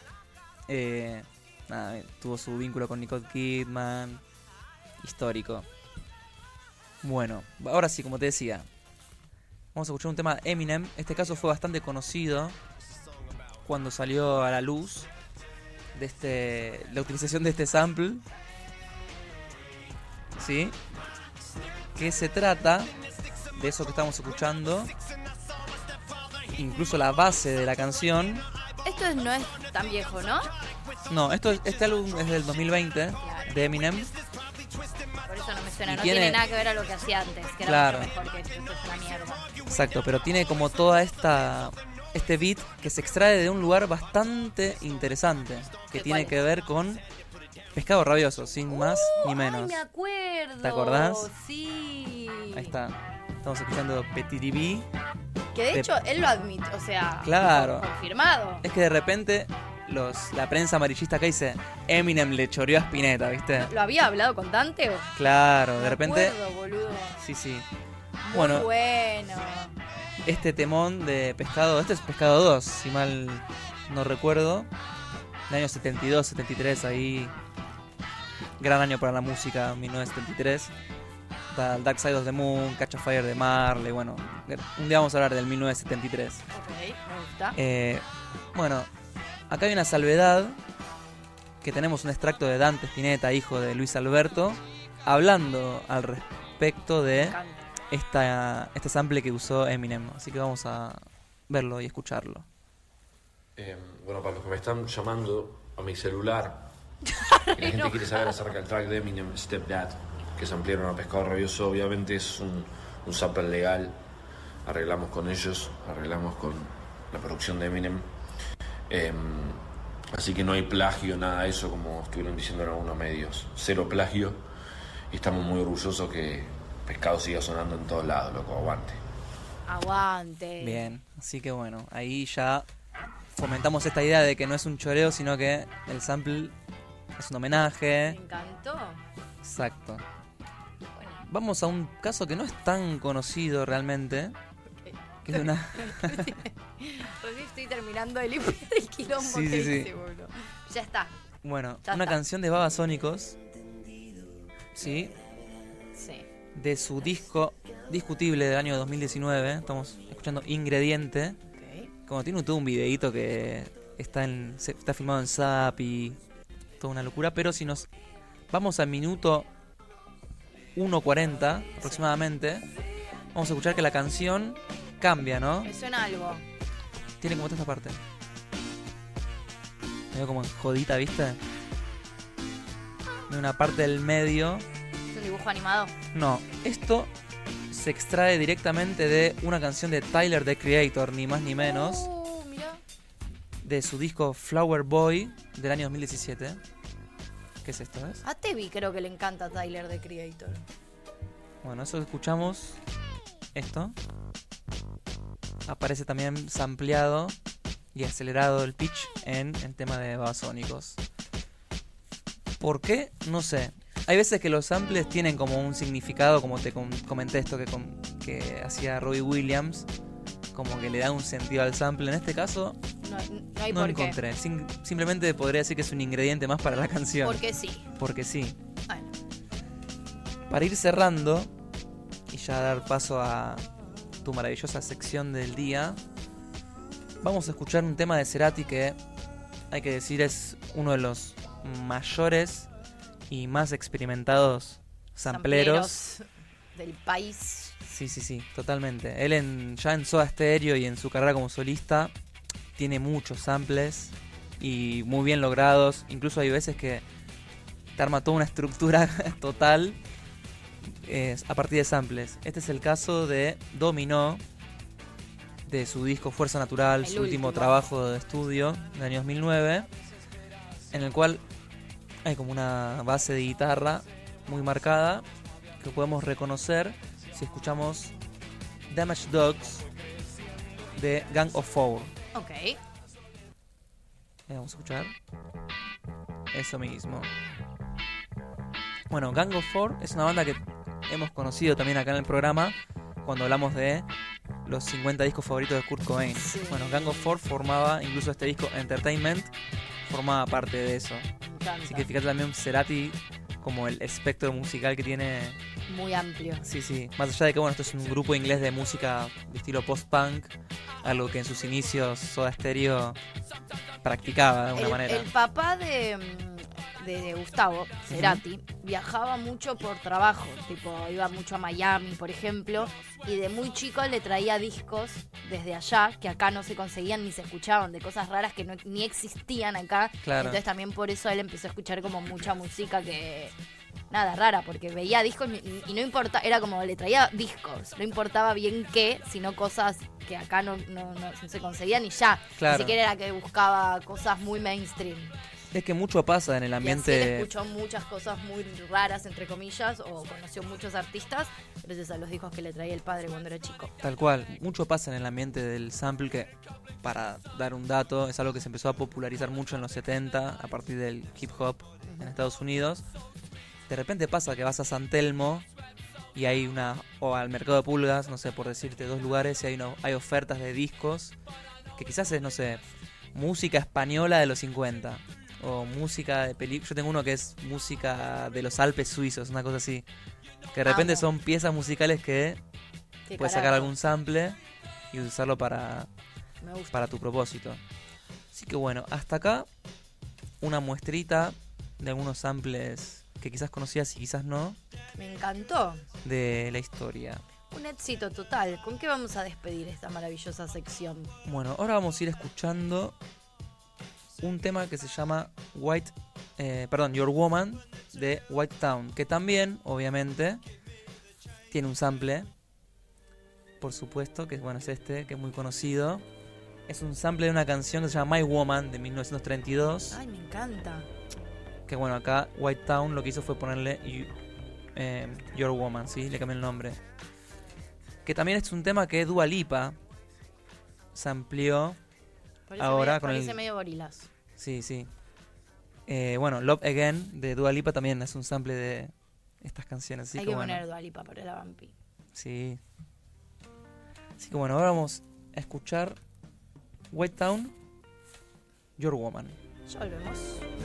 Tuvo su vínculo con Nicole Kidman. Histórico. Bueno, ahora sí, como te decía, vamos a escuchar un tema de Eminem. Este caso fue bastante conocido cuando salió a la luz de la utilización de este sample. ¿Sí? Que se trata de eso que estamos escuchando. Incluso la base de la canción. Esto no es tan viejo, ¿no? No, este álbum es del 2020 de Eminem. Por eso no me suena. Y No tiene- tiene nada que ver a lo que hacía antes, que era Claro. mucho mejor que esto. Esto es una mierda. Exacto, pero tiene como toda este beat que se extrae de un lugar bastante interesante, que ¿De tiene cuál? que ver con Pescado Rabioso, sin más ni menos. Ay, me acuerdo. ¿Te acordás? Sí. Ahí está. Estamos escuchando Petit DB. Que de De- hecho él lo admite, o sea, Claro. confirmado. Es que de repente la prensa amarillista acá dice Eminem le choreó a Spinetta, ¿viste? ¿Lo había hablado con Dante? Claro, de Me repente. acuerdo, boludo. Sí. Muy Bueno, bueno. este temón de Pescado, este es Pescado 2, si mal no recuerdo. El año 72, 73, ahí. Gran año para la música, 1973. Está el Dark Side of the Moon, Catch a Fire de Marley, bueno. Un día vamos a hablar del 1973. Ok, me gusta. Bueno, acá hay una salvedad, que tenemos un extracto de Dante Spinetta, hijo de Luis Alberto, hablando al respecto Me de encanta. este sample que usó Eminem. Así que vamos a verlo y escucharlo. Bueno, para los que me están llamando a mi celular, y la gente quiere saber acerca del track de Eminem, Stepdad, que se ampliaron a Pescado Rabioso, obviamente es un sample legal. Arreglamos con ellos, arreglamos con la producción de Eminem. Así que no hay plagio, nada de eso, como estuvieron diciendo en algunos medios. Cero plagio. Y estamos muy orgullosos que Pescado siga sonando en todos lados, loco, aguante. Aguante. Bien, así que bueno, ahí ya fomentamos esta idea de que no es un choreo, sino que el sample es un Me homenaje. encantó. Exacto. Bueno, Vamos a un caso que no es tan conocido realmente, que es de una... recién estoy terminando el quilombo Sí, que sí, hice, sí. boludo. Ya está. Bueno, Ya una está. canción de Babasónicos, ¿sí? Sí. De su disco discutible del año 2019. Estamos escuchando Ingrediente. Ok. Como tiene todo un videíto que está filmado en Zappi, toda una locura. Pero si nos vamos al minuto 1:40 aproximadamente, vamos a escuchar que la canción cambia, ¿no? Me suena algo. Tiene como toda esta parte. Medio como jodita, ¿viste? De una parte del medio. ¿Es un dibujo animado? No, esto se extrae directamente de una canción de Tyler, the Creator, ni más ni menos, Mira. de su disco Flower Boy del año 2017. ¿Qué es esto, ves? A Tevi creo que le encanta Tyler, the Creator. Bueno, eso que escuchamos, esto, aparece también sampleado y acelerado el pitch en el tema de Babasónicos. ¿Por qué? No sé. Hay veces que los samples tienen como un significado, como te comenté esto que hacía Robbie Williams, como que le da un sentido al sample. En este caso, No hay no por qué. encontré. Simplemente podría decir que es un ingrediente más para la canción. Porque sí. Porque sí. Bueno. Para ir cerrando y ya dar paso a tu maravillosa sección del día, vamos a escuchar un tema de Cerati que, hay que decir, es uno de los mayores y más experimentados sampleros del país. Sí, totalmente. Él ya en Soda Stereo y en su carrera como solista tiene muchos samples y muy bien logrados. Incluso hay veces que te arma toda una estructura total a partir de samples. Este es el caso de Dominó, de su disco Fuerza Natural, su último trabajo de estudio del año 2009, en el cual hay como una base de guitarra muy marcada que podemos reconocer si escuchamos Damaged Dogs de Gang of Four. Ok. Vamos a escuchar eso mismo. Bueno, Gang of Four es una banda que hemos conocido también acá en el programa cuando hablamos de los 50 discos favoritos de Kurt Cobain. Sí. Bueno, Gang of Four formaba, incluso este disco Entertainment formaba parte de eso. Me encanta. Así que fíjate también Cerati como el espectro musical que tiene. Muy amplio. Sí. Más allá de que, bueno, esto es un grupo inglés de música de estilo post-punk, algo que en sus inicios Soda Stereo practicaba de alguna manera. El papá de Gustavo Cerati viajaba mucho por trabajo, tipo iba mucho a Miami, por ejemplo, y de muy chico le traía discos desde allá que acá no se conseguían ni se escuchaban, de cosas raras que ni existían acá. Claro. Entonces también por eso él empezó a escuchar como mucha música que nada rara, porque veía discos y no importa, era como le traía discos, no importaba bien qué, sino cosas que acá no se conseguían y ya. Claro. Ni siquiera era que buscaba cosas muy mainstream. Es que mucho pasa en el Y así él ambiente. escuchó muchas cosas muy raras, entre comillas, o conoció muchos artistas gracias a los discos que le traía el padre cuando era chico. Tal cual, mucho pasa en el ambiente del sample que, para dar un dato, es algo que se empezó a popularizar mucho en los 70 a partir del hip hop en Estados Unidos. De repente pasa que vas a San Telmo y hay o al mercado de pulgas, no sé, por decirte 2 lugares, y hay ofertas de discos que quizás es, no sé, música española de los 50 o música de película. Yo tengo uno que es música de los Alpes suizos, una cosa así. Que de repente Amo. son piezas musicales que Qué puedes sacar carajo. algún sample y usarlo para Me gusta. tu propósito. Así que bueno, hasta acá una muestrita de algunos samples que quizás conocías y quizás no Me encantó. de la historia. Un éxito total. ¿Con qué vamos a despedir esta maravillosa sección? Bueno, ahora vamos a ir escuchando un tema que se llama Your Woman de White Town, que también, obviamente, tiene un sample, por supuesto, que bueno, es este, que es muy conocido. Es un sample de una canción que se llama My Woman de 1932. Ay, me encanta. Que bueno, acá White Town lo que hizo fue ponerle Your Woman, ¿sí? Le cambié el nombre. Que también es un tema que Dua Lipa sampleó ahora con parece el... medio gorilas. Sí, sí. Bueno, Love Again de Dua Lipa también es un sample de estas canciones. Así Hay que que bueno, poner Dua Lipa para la vampi. sí. Así que bueno, ahora vamos a escuchar White Town, Your Woman. Ya volvemos.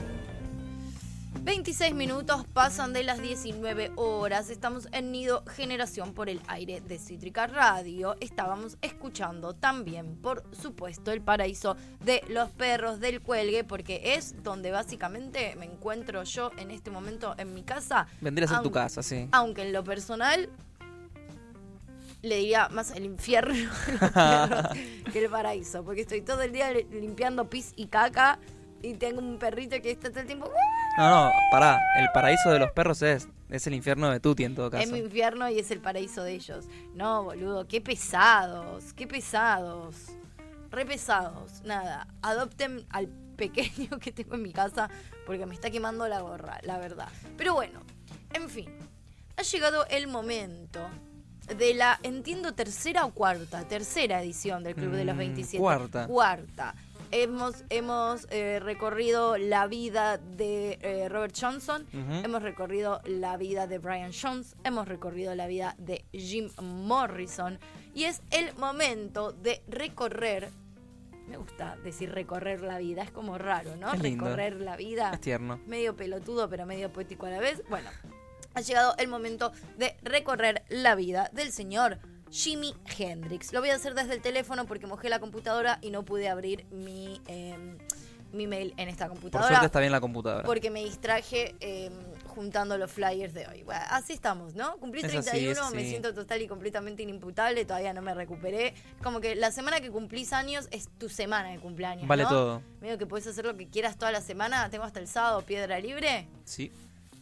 26 minutos pasan de las 19 horas. Estamos en Nido Generación por el aire de Cítrica Radio. Estábamos escuchando también, por supuesto, El Paraíso de los Perros del Cuelgue, porque es donde básicamente me encuentro yo en este momento en mi casa. Vendría a ser tu Aunque- casa, sí. Aunque en lo personal le diría más el infierno de los perros que el paraíso, porque estoy todo el día limpiando pis y caca y tengo un perrito que está todo el tiempo... No, pará. El paraíso de los perros es el infierno de Tuti en todo caso. Es mi infierno y es el paraíso de ellos. No, boludo, qué pesados, qué pesados. Re pesados. Nada, adopten al pequeño que tengo en mi casa porque me está quemando la gorra, la verdad. Pero bueno, en fin, ha llegado el momento de la, entiendo, tercera edición del Club de los 27. Cuarta. Hemos recorrido la vida de Robert Johnson, hemos recorrido la vida de Brian Jones, hemos recorrido la vida de Jim Morrison y es el momento de recorrer. Me gusta decir recorrer la vida, es como raro, ¿no? Es lindo. Recorrer la vida. Es tierno. Medio pelotudo, pero medio poético a la vez. Bueno, ha llegado el momento de recorrer la vida del señor Jimi Hendrix. Lo voy a hacer desde el teléfono porque mojé la computadora y no pude abrir mi mail en esta Por computadora. suerte está bien la computadora. Porque me distraje juntando los flyers de hoy. Bueno, así estamos, ¿no? Cumplí Es así, 31, es así. me siento total y completamente inimputable, todavía no me recuperé. Como que la semana que cumplís años es tu semana de cumpleaños, Vale ¿no? todo. Medio que puedes hacer lo que quieras toda la semana. Tengo hasta el sábado piedra libre. Sí.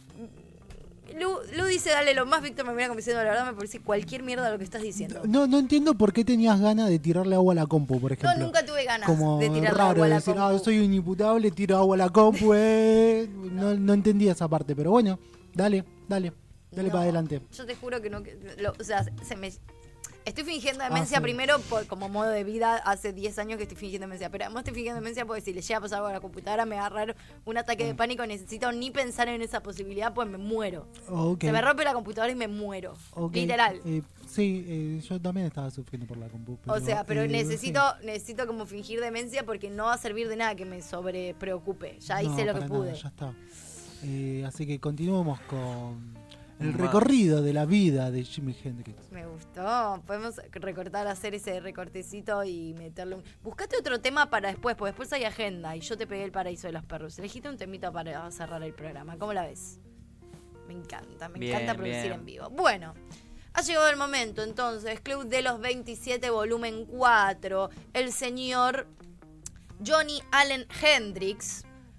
Lu dice, dale lo más, Víctor me mira como diciendo, la verdad me parece cualquier mierda lo que estás diciendo. No entiendo por qué tenías ganas de tirarle agua a la compu, por ejemplo. No, nunca tuve ganas Como de tirar raro agua a la decir, compu. soy un imputable, tiro agua a la compu. No entendía esa parte, pero bueno, dale No, para adelante. Yo te juro que no, o sea, estoy fingiendo demencia sí. primero como modo de vida. Hace 10 años que estoy fingiendo demencia. Pero además estoy fingiendo demencia porque si le llega a pasar algo a la computadora me va a agarrar un ataque de pánico. Necesito ni pensar en esa posibilidad pues me muero. Okay. Se me rompe la computadora y me muero. Ok. Literal. Sí, yo también estaba sufriendo por la compu. O sea, pero sí. necesito como fingir demencia porque no va a servir de nada que me sobrepreocupe. Ya hice lo que para pude. nada, ya está. Así que continuemos con el Más. recorrido de la vida de Jimi Hendrix. Me gustó. Podemos hacer ese recortecito y meterle un... Buscate otro tema para después, porque después hay agenda y yo te pegué El Paraíso de los Perros. Elegiste un temita para cerrar el programa. ¿Cómo la ves? Me encanta Bien, producir bien. en vivo. Bueno, ha llegado el momento entonces. Club de los 27, volumen 4. El señor Johnny Allen Hendrix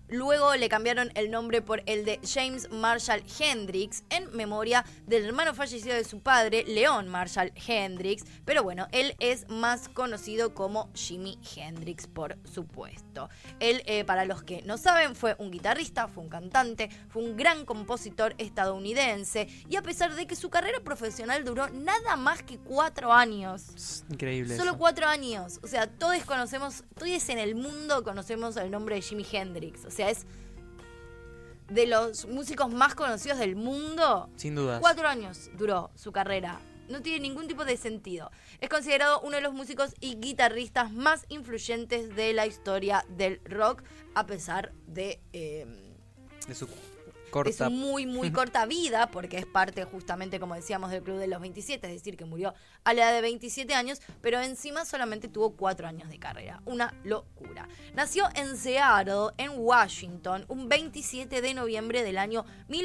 Luego le cambiaron el nombre por el de James Marshall Hendrix, en memoria del hermano fallecido de su padre, Leon Marshall Hendrix. Pero bueno, él es más conocido como Jimi Hendrix, por supuesto. Él, para los que no saben, fue un guitarrista, fue un cantante, fue un gran compositor estadounidense. Y a pesar de que su carrera profesional duró nada más que 4 años. Increíble. Solo eso. 4 años. O sea, todos en el mundo conocemos el nombre de Jimi Hendrix. O sea, es de los músicos más conocidos del mundo. Sin dudas. 4 años duró su carrera. No tiene ningún tipo de sentido. Es considerado uno de los músicos y guitarristas más influyentes de la historia del rock, a pesar de su es muy, muy corta vida, porque es parte justamente, como decíamos, del Club de los 27, es decir, que murió a la edad de 27 años, pero encima solamente tuvo 4 años de carrera. Una locura. Nació en Seattle, en Washington, un 27 de noviembre del año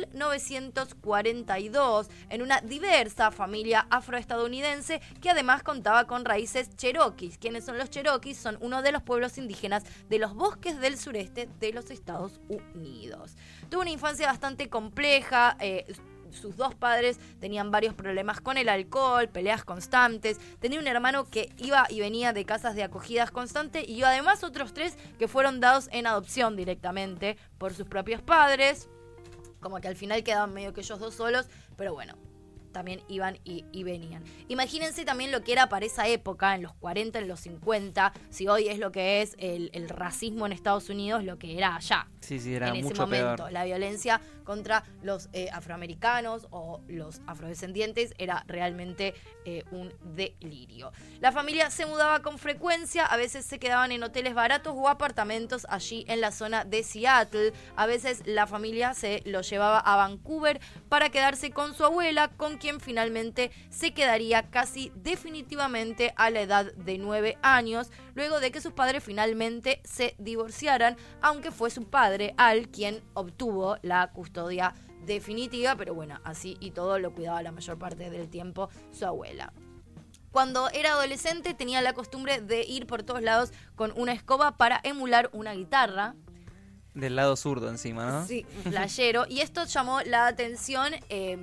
1942, en una diversa familia afroestadounidense que además contaba con raíces cherokees. ¿Quiénes son los cherokees? Son uno de los pueblos indígenas de los bosques del sureste de los Estados Unidos. Tuvo una infancia bastante compleja. Sus 2 padres tenían varios problemas con el alcohol, peleas constantes. Tenía un hermano que iba y venía de casas de acogidas constante, y además otros 3 que fueron dados en adopción directamente por sus propios padres. Como que al final quedaban medio que ellos 2 solos, pero bueno, también iban y venían. Imagínense también lo que era para esa época, en los 40, en los 50, si hoy es lo que es el racismo en Estados Unidos, lo que era allá. Sí, era en ese mucho momento. peor. La violencia contra los afroamericanos o los afrodescendientes era realmente un delirio. La familia se mudaba con frecuencia, a veces se quedaban en hoteles baratos o apartamentos allí en la zona de Seattle. A veces la familia se lo llevaba a Vancouver para quedarse con su abuela, con quien finalmente se quedaría casi definitivamente a la edad de 9 años, luego de que sus padres finalmente se divorciaran, aunque fue su padre Al quien obtuvo la custodia definitiva, pero bueno, así y todo lo cuidaba la mayor parte del tiempo su abuela. Cuando era adolescente tenía la costumbre de ir por todos lados con una escoba para emular una guitarra. Del lado zurdo encima, ¿no? Sí, flashero. Y esto llamó la atención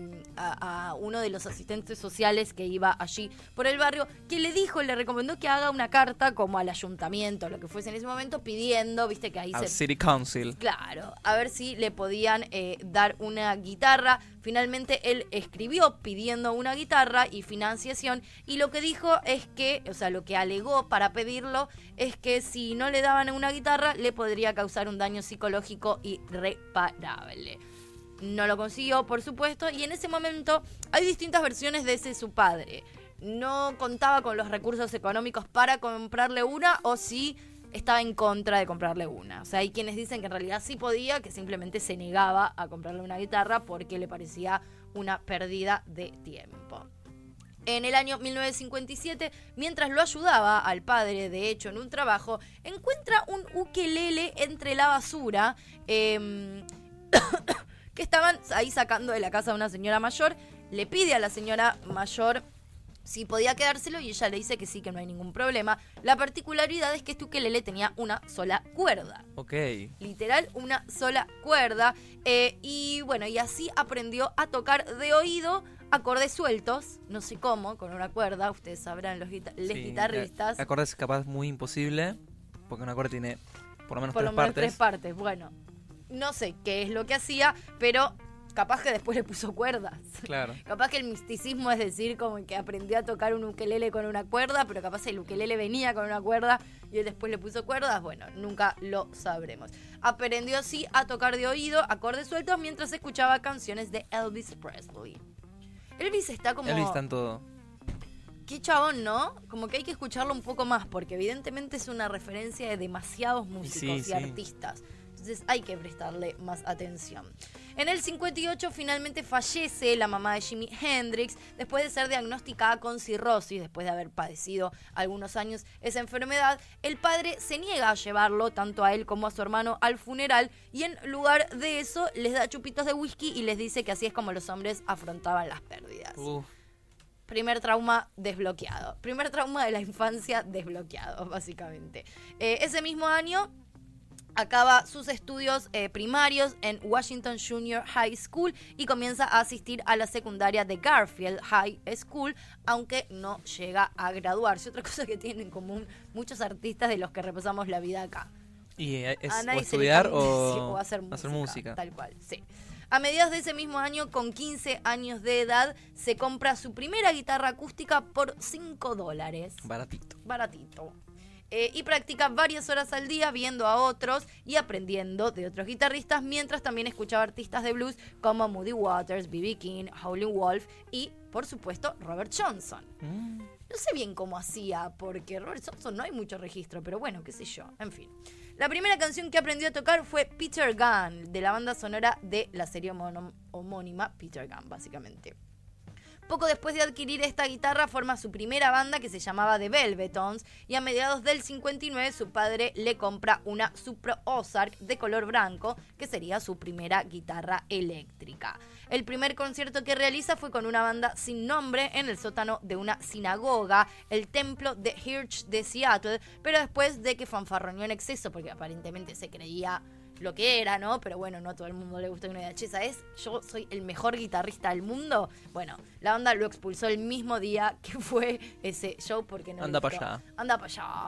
a uno de los asistentes sociales que iba allí por el barrio, que le recomendó que haga una carta como al ayuntamiento, lo que fuese en ese momento, pidiendo, viste que ahí al City Council. Claro, a ver si le podían dar una guitarra. Finalmente él escribió pidiendo una guitarra y financiación, y lo que dijo es que, o sea, lo que alegó para pedirlo es que si no le daban una guitarra le podría causar un daño psicológico irreparable. No lo consiguió, por supuesto, y en ese momento hay distintas versiones de ese su padre. No contaba con los recursos económicos para comprarle una, o sí estaba en contra de comprarle una. O sea, hay quienes dicen que en realidad sí podía, que simplemente se negaba a comprarle una guitarra porque le parecía una pérdida de tiempo. En el año 1957, mientras lo ayudaba al padre, de hecho, en un trabajo, encuentra un ukelele entre la basura que estaban ahí sacando de la casa de una señora mayor. Le pide a la señora mayor si podía quedárselo y ella le dice que sí, que no hay ningún problema. La particularidad es que este ukelele tenía una sola cuerda. Ok. Literal, una sola cuerda. Y bueno, y así aprendió a tocar de oído acordes sueltos, no sé cómo, con una cuerda. Ustedes sabrán, los guitarristas. Acordes capaz muy imposible, porque un acorde tiene por lo menos tres partes. Bueno, no sé qué es lo que hacía, pero capaz que después le puso cuerdas. Claro. Capaz que el misticismo es decir como que aprendió a tocar un ukelele con una cuerda, pero capaz el ukelele venía con una cuerda y él después le puso cuerdas. Bueno, nunca lo sabremos. Aprendió así a tocar de oído acordes sueltos mientras escuchaba canciones de Elvis Presley. Elvis está en todo. Qué chabón, ¿no? Como que hay que escucharlo un poco más, porque evidentemente es una referencia de demasiados músicos y artistas. Entonces hay que prestarle más atención. En el 58 finalmente fallece la mamá de Jimi Hendrix después de ser diagnosticada con cirrosis, después de haber padecido algunos años esa enfermedad. El padre se niega a llevarlo, tanto a él como a su hermano, al funeral, y en lugar de eso les da chupitos de whisky y les dice que así es como los hombres afrontaban las pérdidas. Primer trauma desbloqueado. Primer trauma de la infancia desbloqueado, básicamente. Ese mismo año Acaba sus estudios primarios en Washington Junior High School y comienza a asistir a la secundaria de Garfield High School, aunque no llega a graduarse. Otra cosa que tienen en común muchos artistas de los que repasamos la vida acá. Y es A o nadie se le estudiar cambia, sí, o hacer música. Tal cual, sí. A mediados de ese mismo año, con 15 años de edad, se compra su primera guitarra acústica por $5. Baratito. Y practica varias horas al día viendo a otros y aprendiendo de otros guitarristas, mientras también escuchaba artistas de blues como Muddy Waters, B.B. King, Howlin' Wolf y, por supuesto, Robert Johnson. No sé bien cómo hacía, porque Robert Johnson no hay mucho registro, pero bueno, qué sé yo, en fin. La primera canción que aprendió a tocar fue Peter Gunn, de la banda sonora de la serie homónima Peter Gunn, básicamente. Poco después de adquirir esta guitarra, forma su primera banda que se llamaba The Velvetons, y a mediados del 59 su padre le compra una Supro Ozark de color blanco, que sería su primera guitarra eléctrica. El primer concierto que realiza fue con una banda sin nombre en el sótano de una sinagoga, el Templo de Hirsch de Seattle, pero después de que fanfarroneó en exceso, porque aparentemente se creía lo que era, ¿no? Pero bueno, no a todo el mundo le gusta una idea. Yo soy el mejor guitarrista del mundo. Bueno, la banda lo expulsó el mismo día que fue ese show porque no anda para allá. Anda para allá.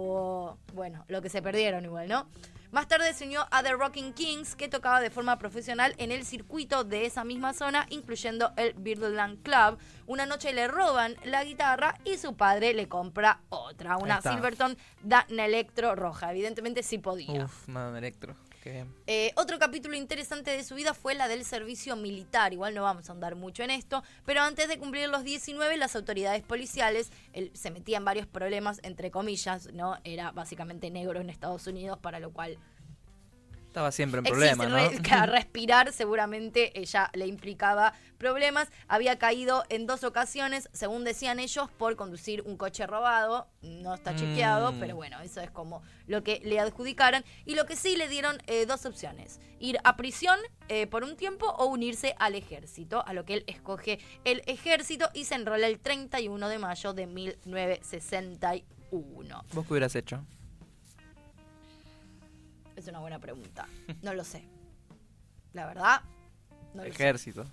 O bueno, lo que se perdieron igual, ¿no? Más tarde se unió a The Rocking Kings, que tocaba de forma profesional en el circuito de esa misma zona, incluyendo el Birdland Club. Una noche le roban la guitarra y su padre le compra otra, una Silverton Danelectro roja. Evidentemente sí podía. Una Danelectro. Otro capítulo interesante de su vida fue la del servicio militar. Igual no vamos a andar mucho en esto, pero antes de cumplir los 19, las autoridades policiales, él se metía en varios problemas, entre comillas, ¿no? Era básicamente negro en Estados Unidos, para lo cual estaba siempre en problemas, ¿no? Respirar seguramente ella le implicaba problemas. Había caído en 2 ocasiones, según decían ellos, por conducir un coche robado. No está chequeado, pero bueno, eso es como lo que le adjudicaron. Y lo que sí le dieron 2 opciones: ir a prisión por un tiempo o unirse al ejército, a lo que él escoge el ejército y se enrola el 31 de mayo de 1961. ¿Vos qué hubieras hecho? Es una buena pregunta. No lo sé. La verdad, no lo sé. Ejército.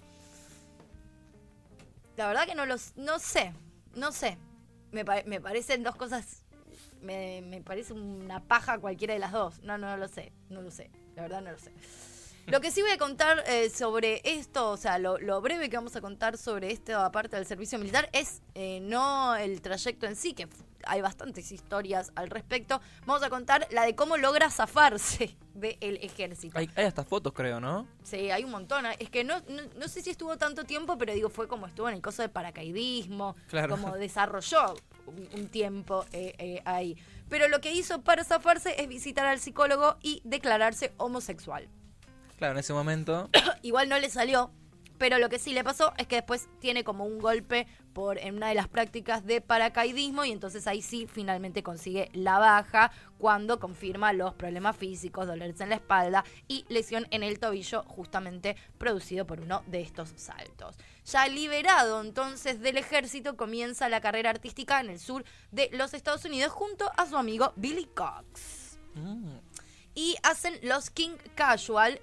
La verdad que no sé. No sé. Me parecen 2 cosas. Me parece una paja cualquiera de las 2. No lo sé. No lo sé. La verdad no lo sé. Lo que sí voy a contar sobre esto, o sea, lo breve que vamos a contar sobre esto, aparte del servicio militar, es no el trayecto en sí, que hay bastantes historias al respecto. Vamos a contar la de cómo logra zafarse del ejército. Hay hasta fotos, creo, ¿no? Sí, hay un montón. Es que no sé si estuvo tanto tiempo, pero digo, fue como estuvo en el coso de paracaidismo, claro. Como desarrolló un tiempo ahí. Pero lo que hizo para zafarse es visitar al psicólogo y declararse homosexual. Claro, en ese momento. Igual no le salió, pero lo que sí le pasó es que después tiene como un golpe en una de las prácticas de paracaidismo y entonces ahí sí finalmente consigue la baja cuando confirma los problemas físicos, dolores en la espalda y lesión en el tobillo justamente producido por uno de estos saltos. Ya liberado entonces del ejército, comienza la carrera artística en el sur de los Estados Unidos junto a su amigo Billy Cox. Y hacen los King Casual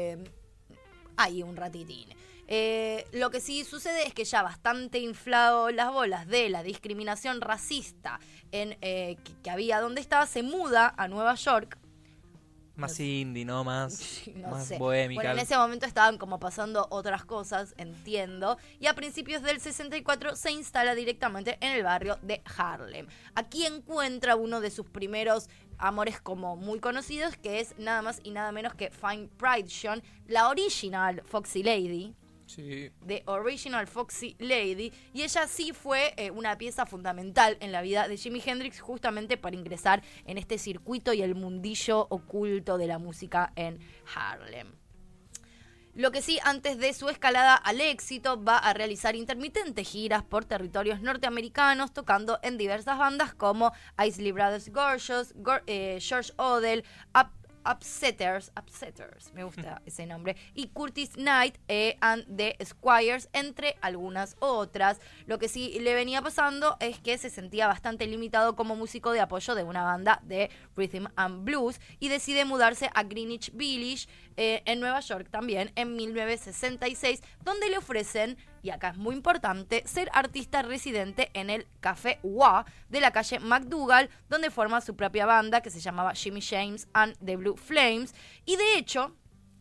ahí un ratitín. Lo que sí sucede es que ya bastante inflado las bolas de la discriminación racista que había donde estaba, se muda a Nueva York. Más indie, ¿no? Más sé. Bohémica. Bueno, en ese momento estaban como pasando otras cosas, entiendo. Y a principios del 64 se instala directamente en el barrio de Harlem. Aquí encuentra uno de sus primeros amores como muy conocidos, que es nada más y nada menos que Fine Pride John, la original Foxy Lady. Sí. The Original Foxy Lady, y ella sí fue una pieza fundamental en la vida de Jimi Hendrix, justamente para ingresar en este circuito y el mundillo oculto de la música en Harlem. Lo que sí, antes de su escalada al éxito, va a realizar intermitentes giras por territorios norteamericanos, tocando en diversas bandas como Isley Brothers Gorgeous, George Odell, Upsetters, me gusta ese nombre, y Curtis Knight and the Squires, entre algunas otras. Lo que sí le venía pasando es que se sentía bastante limitado como músico de apoyo de una banda de rhythm and blues y decide mudarse a Greenwich Village, en Nueva York también, en 1966, donde le ofrecen, y acá es muy importante, ser artista residente en el Café Wha de la calle McDougal, donde forma su propia banda que se llamaba Jimmy James and the Blue Flames. Y de hecho,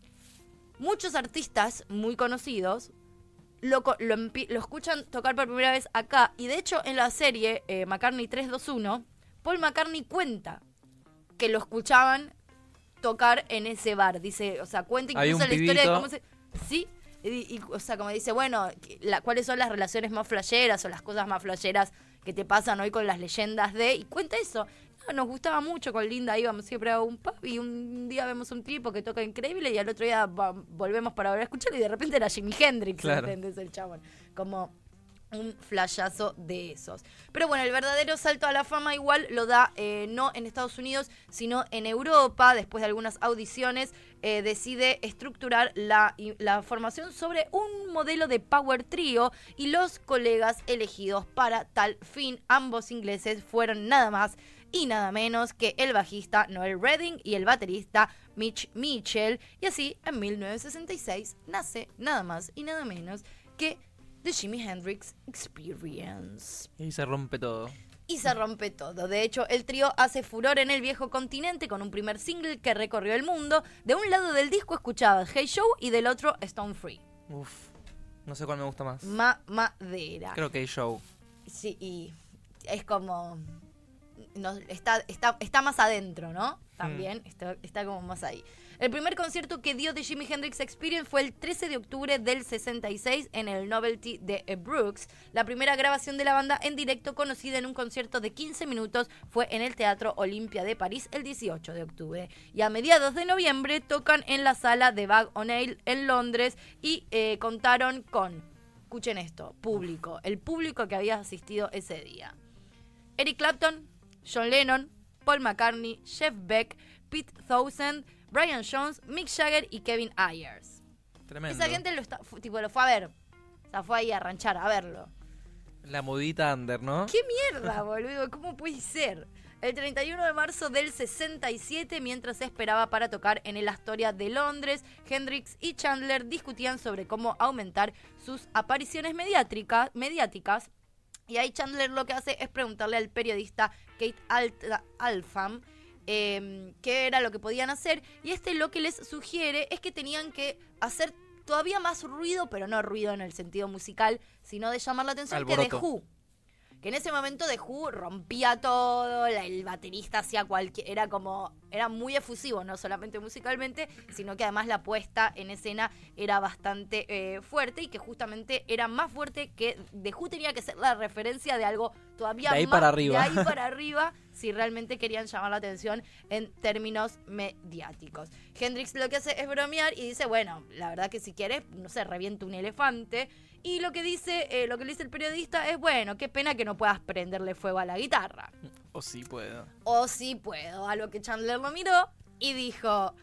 muchos artistas muy conocidos lo escuchan tocar por primera vez acá. Y de hecho, en la serie McCartney 321, Paul McCartney cuenta que lo escuchaban tocar en ese bar. Dice, o sea, cuenta incluso la historia de cómo se... Sí, o sea, como dice, bueno, cuáles son las relaciones más flasheras o las cosas más flasheras que te pasan hoy con las leyendas de... Y cuenta eso. No, nos gustaba mucho con Linda, íbamos siempre a un pub y un día vemos un tipo que toca increíble y al otro día volvemos para volver a escucharlo y de repente era Jimi Hendrix, claro. ¿Entendés? El chabón. Como un flashazo de esos. Pero bueno, el verdadero salto a la fama igual lo da no en Estados Unidos, sino en Europa. Después de algunas audiciones, decide estructurar la formación sobre un modelo de power trio y los colegas elegidos para tal fin, ambos ingleses, fueron nada más y nada menos que el bajista Noel Redding y el baterista Mitch Mitchell. Y así, en 1966, nace nada más y nada menos que The Jimi Hendrix Experience. Y se rompe todo. Y se rompe todo. De hecho, el trío hace furor en el viejo continente con un primer single que recorrió el mundo. De un lado del disco escuchaba Hey Joe y del otro Stone Free. Uf, no sé cuál me gusta más. Madera. Creo que Hey Joe. Sí, y es como... No, está más adentro, ¿no? También está como más ahí. El primer concierto que dio The Jimi Hendrix Experience fue el 13 de octubre del 66 en el Novelty de Brooks. La primera grabación de la banda en directo, conocida en un concierto de 15 minutos, fue en el Teatro Olympia de París el 18 de octubre. Y a mediados de noviembre tocan en la sala de Bag O'Neill en Londres y contaron con, escuchen esto, público. El público que había asistido ese día: Eric Clapton, John Lennon, Paul McCartney, Jeff Beck, Pete Townshend, Brian Jones, Mick Jagger y Kevin Ayers. Tremendo. Esa gente lo fue a ver. O sea, fue ahí a ranchar, a verlo. La modita under, ¿no? ¡Qué mierda, boludo! ¿Cómo puede ser? El 31 de marzo del 67, mientras se esperaba para tocar en el Astoria de Londres, Hendrix y Chandler discutían sobre cómo aumentar sus apariciones mediáticas. Y ahí Chandler lo que hace es preguntarle al periodista Kate Alpham qué era lo que podían hacer. Y lo que les sugiere es que tenían que hacer todavía más ruido, pero no ruido en el sentido musical, sino de llamar la atención, alboroto. Que The Who. Que en ese momento The Who rompía todo, el baterista hacía era muy efusivo, no solamente musicalmente, sino que además la puesta en escena era bastante fuerte y que justamente era más fuerte, que The Who tenía que ser la referencia de algo todavía de ahí más para arriba. De ahí para arriba, si realmente querían llamar la atención en términos mediáticos. Hendrix lo que hace es bromear y dice, bueno, la verdad que si quieres, no sé, reviento un elefante. Y lo que le dice el periodista es, bueno, qué pena que no puedas prenderle fuego a la guitarra. O sí puedo. O sí puedo. A lo que Chandler lo miró y dijo,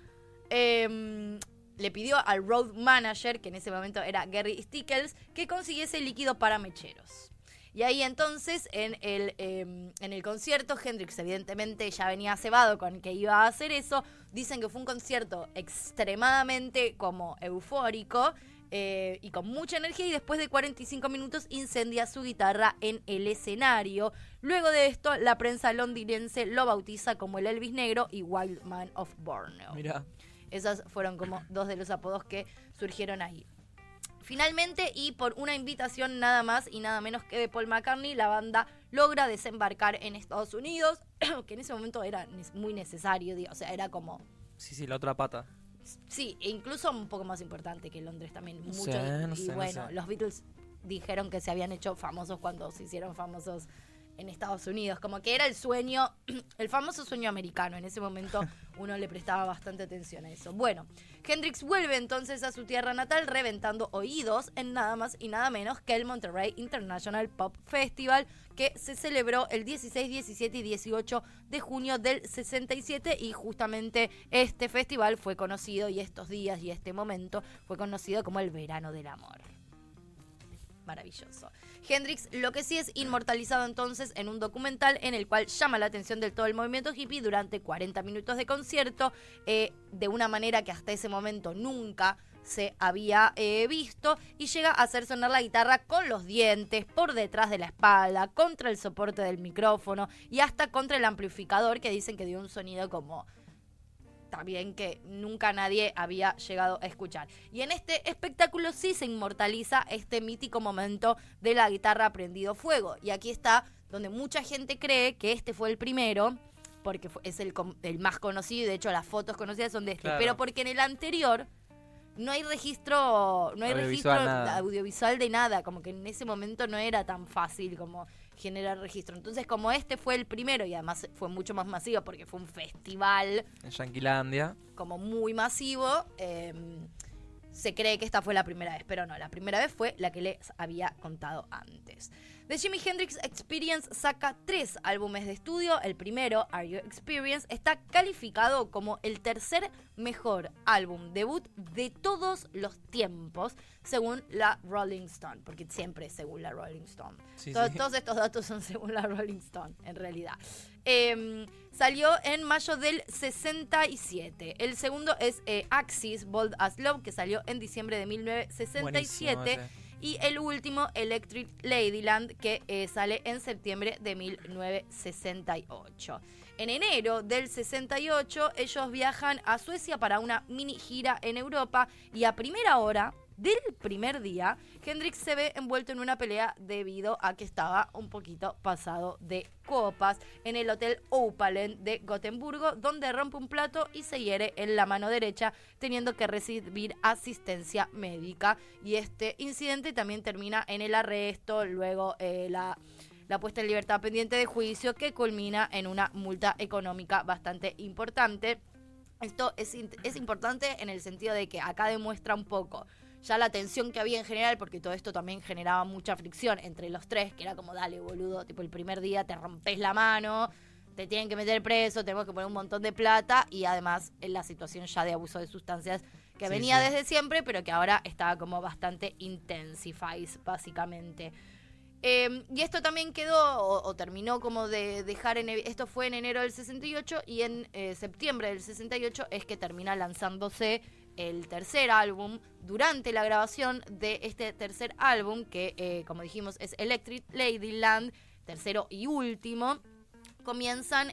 le pidió al road manager, que en ese momento era Gary Stickles, que consiguiese líquido para mecheros. Y ahí entonces, en el concierto, Hendrix evidentemente ya venía cebado con que iba a hacer eso. Dicen que fue un concierto extremadamente como eufórico, y con mucha energía, y después de 45 minutos incendia su guitarra en el escenario. Luego de esto, la prensa londinense lo bautiza como el Elvis Negro y Wild Man of Borneo. Mirá. Esos fueron como dos de los apodos que surgieron ahí. Finalmente, y por una invitación nada más y nada menos que de Paul McCartney, la banda logra desembarcar en Estados Unidos, que en ese momento era muy necesario, o sea, era como... Sí, la otra pata. Sí, e incluso un poco más importante que Londres también. Mucho. No sé, Los Beatles dijeron que se habían hecho famosos cuando se hicieron famosos en Estados Unidos, como que era el sueño, el famoso sueño americano. En ese momento uno le prestaba bastante atención a eso. Bueno, Hendrix vuelve entonces a su tierra natal reventando oídos en nada más y nada menos que el Monterrey International Pop Festival, que se celebró el 16, 17 y 18 de junio del 67, y justamente este festival fue conocido, y estos días y este momento fue conocido como el Verano del Amor. Maravilloso. Hendrix lo que sí es inmortalizado entonces en un documental en el cual llama la atención de todo el movimiento hippie durante 40 minutos de concierto, de una manera que hasta ese momento nunca se había visto, y llega a hacer sonar la guitarra con los dientes, por detrás de la espalda, contra el soporte del micrófono y hasta contra el amplificador, que dicen que dio un sonido como también que nunca nadie había llegado a escuchar. Y en este espectáculo sí se inmortaliza este mítico momento de la guitarra prendido fuego. Y aquí está donde mucha gente cree que este fue el primero, porque es el más conocido, y de hecho las fotos conocidas son de este. Claro. Pero porque en el anterior no hay registro audiovisual de nada, como que en ese momento no era tan fácil como generar registro. Entonces, como este fue el primero, y además fue mucho más masivo porque fue un festival en Yanquilandia, como muy masivo, se cree que esta fue la primera vez, pero no, la primera vez fue la que les había contado antes. The Jimi Hendrix Experience saca 3 álbumes de estudio. El primero, Are You Experience, está calificado como el tercer mejor álbum debut de todos los tiempos, según la Rolling Stone, porque siempre es según la Rolling Stone. Sí, todos estos datos son según la Rolling Stone, en realidad. Salió en mayo del 67. El segundo es Axis, Bold as Love, que salió en diciembre de 1967. Y el último, Electric Ladyland, que sale en septiembre de 1968. En enero del 68, ellos viajan a Suecia para una mini gira en Europa, y a primera hora del primer día, Hendrix se ve envuelto en una pelea debido a que estaba un poquito pasado de copas en el Hotel Opalen de Gotemburgo, donde rompe un plato y se hiere en la mano derecha, teniendo que recibir asistencia médica. Y este incidente también termina en el arresto, luego la puesta en libertad pendiente de juicio, que culmina en una multa económica bastante importante. Esto es importante en el sentido de que acá demuestra un poco ya la tensión que había en general, porque todo esto también generaba mucha fricción entre los tres, que era como, dale, boludo, tipo el primer día te rompes la mano, te tienen que meter preso, tenemos que poner un montón de plata, y además en la situación ya de abuso de sustancias que venía desde siempre, pero que ahora estaba como bastante intensified, básicamente. Y esto también quedó o terminó como de dejar esto fue en enero del 68, y en septiembre del 68 es que termina lanzándose el tercer álbum. Durante la grabación de este tercer álbum, que como dijimos es Electric Ladyland, tercero y último, comienzan,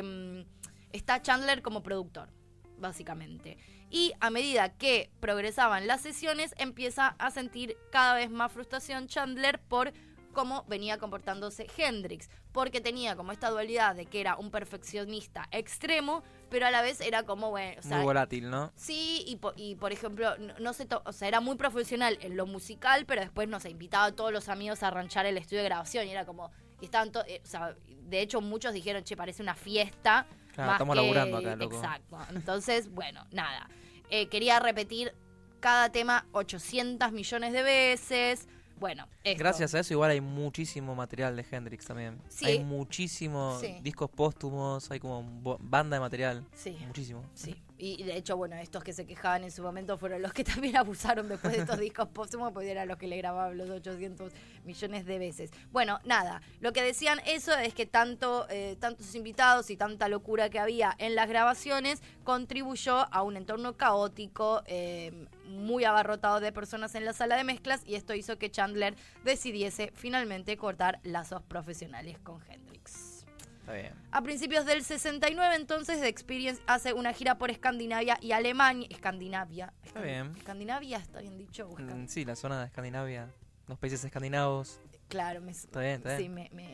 está Chandler como productor, básicamente. Y a medida que progresaban las sesiones, empieza a sentir cada vez más frustración Chandler por cómo venía comportándose Hendrix, porque tenía como esta dualidad de que era un perfeccionista extremo, pero a la vez era como, bueno, o sea, muy volátil, ¿no? Sí, y por ejemplo, o sea, era muy profesional en lo musical, pero después, no sé, invitaba a todos los amigos a ranchar el estudio de grabación, y era como, y estaban o sea, de hecho muchos dijeron, che, parece una fiesta. Claro, estamos laburando acá, loco. Exacto. Entonces, bueno, nada. Quería repetir cada tema 800 millones de veces. Bueno, esto. Gracias a eso igual hay muchísimo material de Hendrix también. Sí. Hay muchísimos discos póstumos, hay como banda de material. Sí. Muchísimo. Sí. Y de hecho, bueno, estos que se quejaban en su momento fueron los que también abusaron después de estos discos póstumos, porque eran los que le grababan los 800 millones de veces. Bueno, nada, lo que decían eso es que tantos invitados y tanta locura que había en las grabaciones contribuyó a un entorno caótico, muy abarrotado de personas en la sala de mezclas, y esto hizo que Chandler decidiese finalmente cortar lazos profesionales con Hendrix. Está bien. A principios del 69, entonces, The Experience hace una gira por Escandinavia y Alemania. Escandinavia. Está bien. Escandinavia, ¿está bien dicho? Sí, la zona de Escandinavia. Los países escandinavos. Claro, está bien. Sí,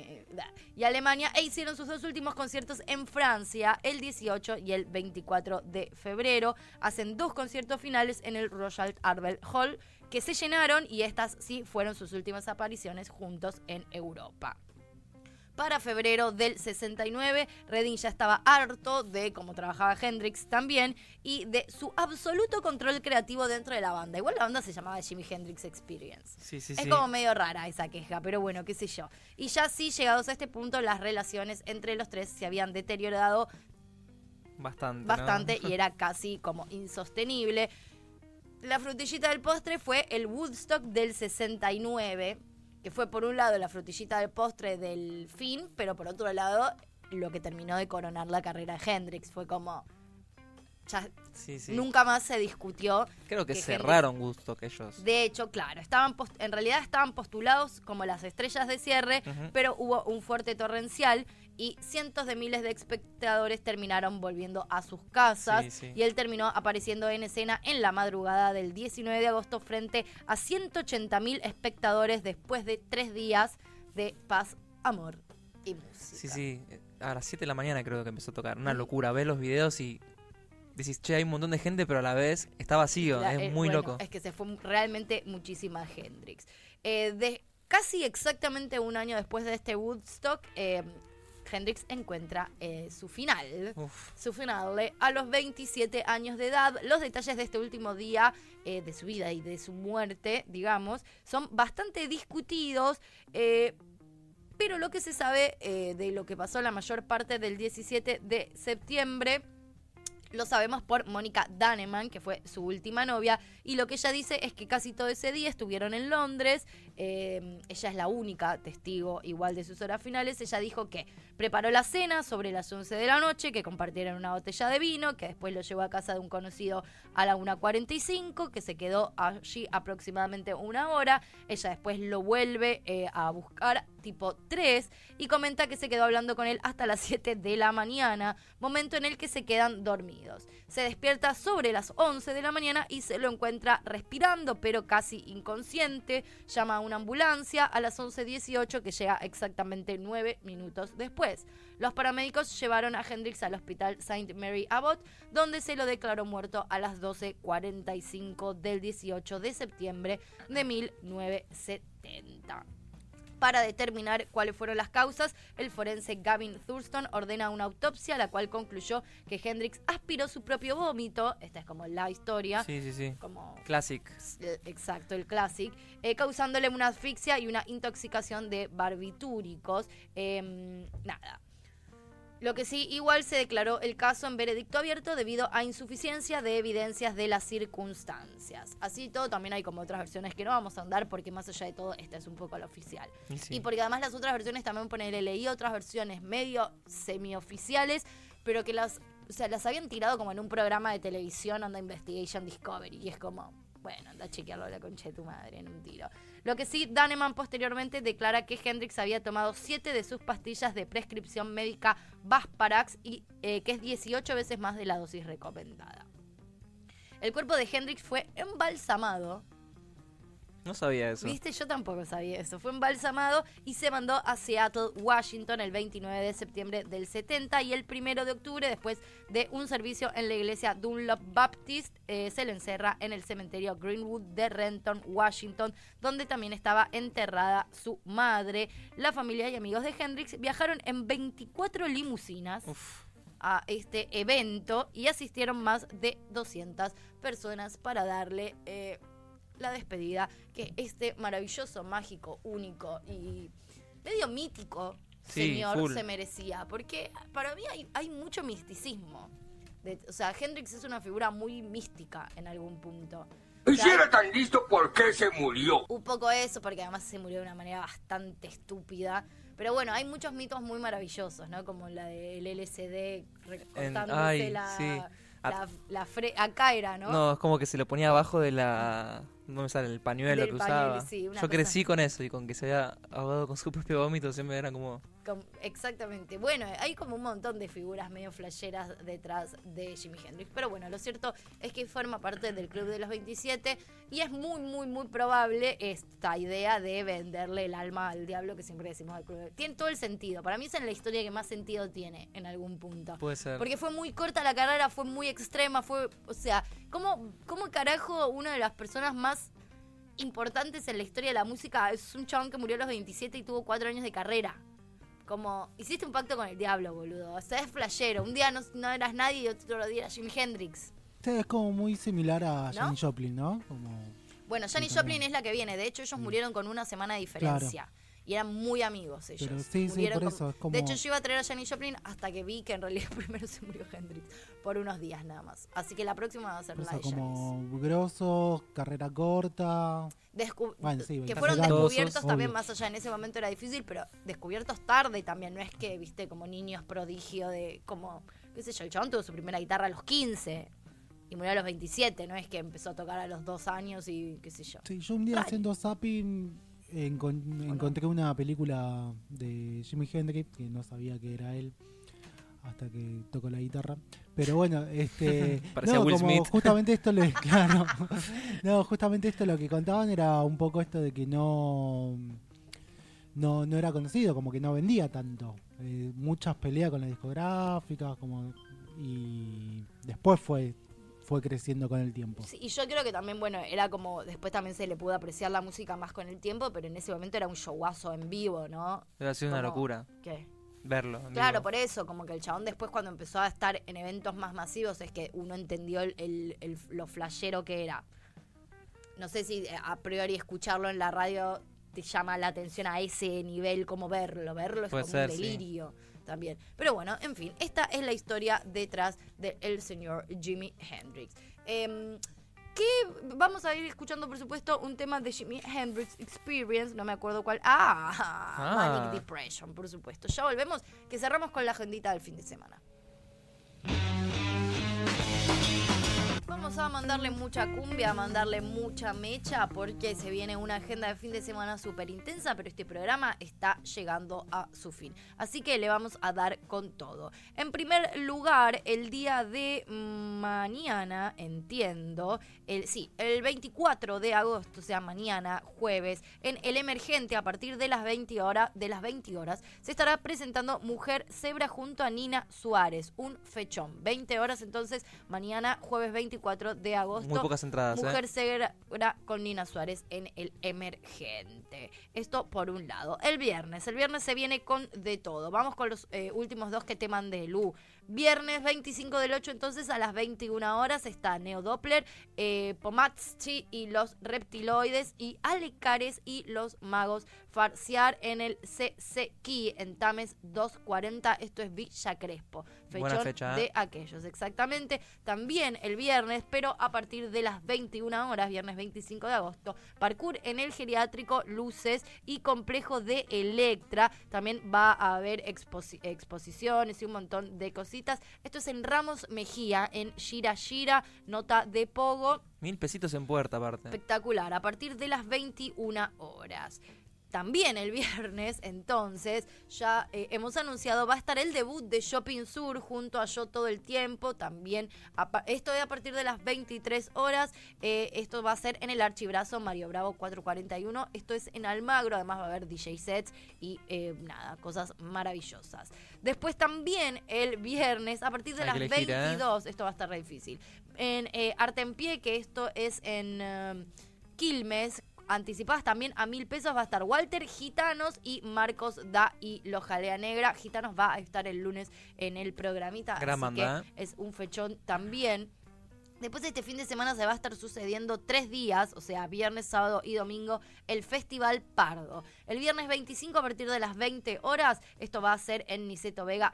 y Alemania, e hicieron sus dos últimos conciertos en Francia, el 18 y el 24 de febrero. Hacen 2 conciertos finales en el Royal Albert Hall, que se llenaron, y estas sí fueron sus últimas apariciones juntos en Europa. Para febrero del 69, Redding ya estaba harto de cómo trabajaba Hendrix también y de su absoluto control creativo dentro de la banda. Igual la banda se llamaba Jimi Hendrix Experience. Es como medio rara esa queja, pero bueno, qué sé yo. Y ya sí, llegados a este punto, las relaciones entre los tres se habían deteriorado bastante ¿no? Y era casi como insostenible. La frutillita del postre fue el Woodstock del 69, que fue por un lado la frutillita del postre del fin, pero por otro lado lo que terminó de coronar la carrera de Hendrix. Fue como... ya nunca más se discutió. Creo que cerraron Woodstock ellos. De hecho, claro, en realidad estaban postulados como las estrellas de cierre, pero hubo un fuerte torrencial y cientos de miles de espectadores terminaron volviendo a sus casas y él terminó apareciendo en escena en la madrugada del 19 de agosto frente a 180.000 espectadores después de 3 días de paz, amor y música. Sí, a las 7 de la mañana creo que empezó a tocar. Una locura, ves los videos y decís, che, hay un montón de gente, pero a la vez está vacío, es muy loco. Es que se fue realmente muchísima Hendrix. Casi exactamente un año después de este Woodstock, Hendrix encuentra su final. Su final a los 27 años de edad. Los detalles de este último día de su vida y de su muerte, digamos, son bastante discutidos. Pero lo que se sabe de lo que pasó la mayor parte del 17 de septiembre... lo sabemos por Mónica Daneman, que fue su última novia, y lo que ella dice es que casi todo ese día estuvieron en Londres. Ella es la única testigo igual de sus horas finales. Ella dijo que preparó la cena sobre las 11 de la noche, que compartieron una botella de vino, que después lo llevó a casa de un conocido a la 1:45, que se quedó allí aproximadamente 1 hora. Ella después lo vuelve a buscar tipo 3 y comenta que se quedó hablando con él hasta las 7 de la mañana, momento en el que se quedan dormidos. Se despierta sobre las 11 de la mañana y se lo encuentra respirando pero casi inconsciente. Llama a una ambulancia a las 11:18 que llega exactamente 9 minutos después. Los paramédicos llevaron a Hendrix al hospital St. Mary Abbott, donde se lo declaró muerto a las 12:45 del 18 de septiembre de 1970. Para determinar cuáles fueron las causas, el forense Gavin Thurston ordena una autopsia, la cual concluyó que Hendrix aspiró su propio vómito. Esta es como la historia. Sí. Como Classic. Exacto, el classic. Causándole una asfixia y una intoxicación de barbitúricos. Nada. Lo que sí, igual se declaró el caso en veredicto abierto debido a insuficiencia de evidencias de las circunstancias. Así todo, también hay como otras versiones que no vamos a andar porque más allá de todo, esta es un poco la oficial. Y porque además las otras versiones también leí otras versiones medio semioficiales, pero que las habían tirado como en un programa de televisión, Onda Investigation Discovery, y es como... bueno, anda a chequearlo a la concha de tu madre en un tiro. Lo que sí, Daneman posteriormente declara que Hendrix había tomado 7 de sus pastillas de prescripción médica Vasparax y que es 18 veces más de la dosis recomendada. El cuerpo de Hendrix fue embalsamado. No sabía eso. ¿Viste? Yo tampoco sabía eso. Fue embalsamado y se mandó a Seattle, Washington, el 29 de septiembre del 70. Y el 1 de octubre, después de un servicio en la iglesia Dunlop Baptist, se le encerra en el cementerio Greenwood de Renton, Washington, donde también estaba enterrada su madre. La familia y amigos de Hendrix viajaron en 24 limusinas a este evento y asistieron más de 200 personas para darle... la despedida que este maravilloso, mágico, único y medio mítico señor se merecía. Porque para mí hay mucho misticismo. O sea, Hendrix es una figura muy mística en algún punto. Y si era tan listo, ¿por qué se murió? Un poco eso, porque además se murió de una manera bastante estúpida. Pero bueno, hay muchos mitos muy maravillosos, ¿no? Como la del LSD cortándose acá era, ¿no? No, es como que se lo ponía abajo de la... no me sale el pañuelo que usaba. Yo crecí con eso y con que se había ahogado con su propio vómito siempre era como... Exactamente. Bueno, hay como un montón de figuras medio flasheras detrás de Jimi Hendrix. Pero bueno, lo cierto es que forma parte del Club de los 27 y es muy, muy, muy probable esta idea de venderle el alma al diablo que siempre decimos al club. Tiene todo el sentido. Para mí es en la historia que más sentido tiene en algún punto. Puede ser. Porque fue muy corta la carrera, fue muy extrema, o sea, ¿cómo carajo una de las personas más importantes en la historia de la música es un chabón que murió a los 27 y tuvo 4 años de carrera? como, hiciste un pacto con el diablo, boludo. O sea, es flashero. Un día no eras nadie y otro día eras Jimi Hendrix. Sí, es como muy similar a ¿No? Janis Joplin, ¿no? Como... Bueno, Janis Joplin es la que viene. De hecho, ellos murieron con una semana de diferencia. Claro. Y eran muy amigos ellos. Pero sí, murieron por eso. Es como... De hecho, yo iba a traer a Janis Joplin hasta que vi que en realidad primero se murió Hendrix. Por unos días nada más. Así que la próxima va a ser la de como Janis. grosos, carrera corta. Bueno, sí, que casi fueron largos, descubiertos también, obvio. más allá. En ese momento era difícil, pero descubiertos tarde también. No es que, viste, como niños prodigio de... como, qué sé yo, el chabón tuvo su primera guitarra a los 15 y murió a los 27. No es que empezó a tocar a los 2 años y qué sé yo. Sí, yo un día haciendo zapping encontré una película de Jimi Hendrix que no sabía que era él hasta que tocó la guitarra. Pero bueno, parecía Will Smith. Justamente esto claro. No, justamente esto lo que contaban era un poco esto de que no era conocido, como que no vendía tanto. Muchas peleas con las discográficas, y después fue creciendo con el tiempo. Sí, y yo creo que también, bueno, era como, después también se le pudo apreciar la música más con el tiempo, pero en ese momento era un showazo en vivo, ¿no? Debe sido una locura. ¿Qué? Verlo. Claro, por eso, como que el chabón después cuando empezó a estar en eventos más masivos es que uno entendió lo flashero que era. No sé si a priori escucharlo en la radio te llama la atención a ese nivel, como verlo es puede como ser, un delirio. Sí. También. Pero bueno, en fin, esta es la historia detrás del señor Jimi Hendrix. Que vamos a ir escuchando, por supuesto, un tema de Jimi Hendrix Experience, no me acuerdo cuál. Manic Depression, por supuesto. Ya volvemos, que cerramos con la agendita del fin de semana. Vamos a mandarle mucha cumbia, a mandarle mucha mecha, porque se viene una agenda de fin de semana súper intensa, pero este programa está llegando a su fin. Así que le vamos a dar con todo. En primer lugar, el día de mañana, entiendo, el 24 de agosto, o sea, mañana, jueves, en El Emergente, a partir de las 20 horas, se estará presentando Mujer Zebra junto a Nina Suárez, un fechón. 20 horas, entonces, mañana, jueves 24 de agosto. Muy pocas entradas, Mujer Zebra con Nina Suárez en El Emergente. Esto por un lado. El viernes se viene con de todo. Vamos con los últimos dos que te mandé, Lu. Viernes 25 del 8, entonces a las 21 horas está Neo Doppler, Pomatschi y los Reptiloides, y Alecares y los Magos Farciar en el CCQ en Tames 240. Esto es Villa Crespo. Fechón fecha, de aquellos, exactamente. También el viernes, pero a partir de las 21 horas, viernes 25 de agosto, parkour en el geriátrico Luces y complejo de Electra. También va a haber exposiciones y un montón de cositas. Esto es en Ramos Mejía, en Gira Gira, nota de Pogo. 1.000 pesitos en puerta, aparte. Espectacular, a partir de las 21 horas. También el viernes, entonces, ya hemos anunciado, va a estar el debut de Shopping Sur junto a Yo Todo el Tiempo. También, esto es a partir de las 23 horas. Esto va a ser en el Archibrazo Mario Bravo 441. Esto es en Almagro. Además va a haber DJ sets y cosas maravillosas. Después también el viernes, a partir de las 22, esto va a estar re difícil. En Arte en Pie, que esto es en Quilmes. Anticipadas también a 1.000 pesos va a estar Walter, Gitanos y Marcos Da y Los Jalea Negra. Gitanos va a estar el lunes en el programita, Gran así banda, que es un fechón también. Después de este fin de semana se va a estar sucediendo 3 días, o sea, viernes, sábado y domingo, el Festival Pardo. El viernes 25 a partir de las 20 horas, esto va a ser en Niceto Vega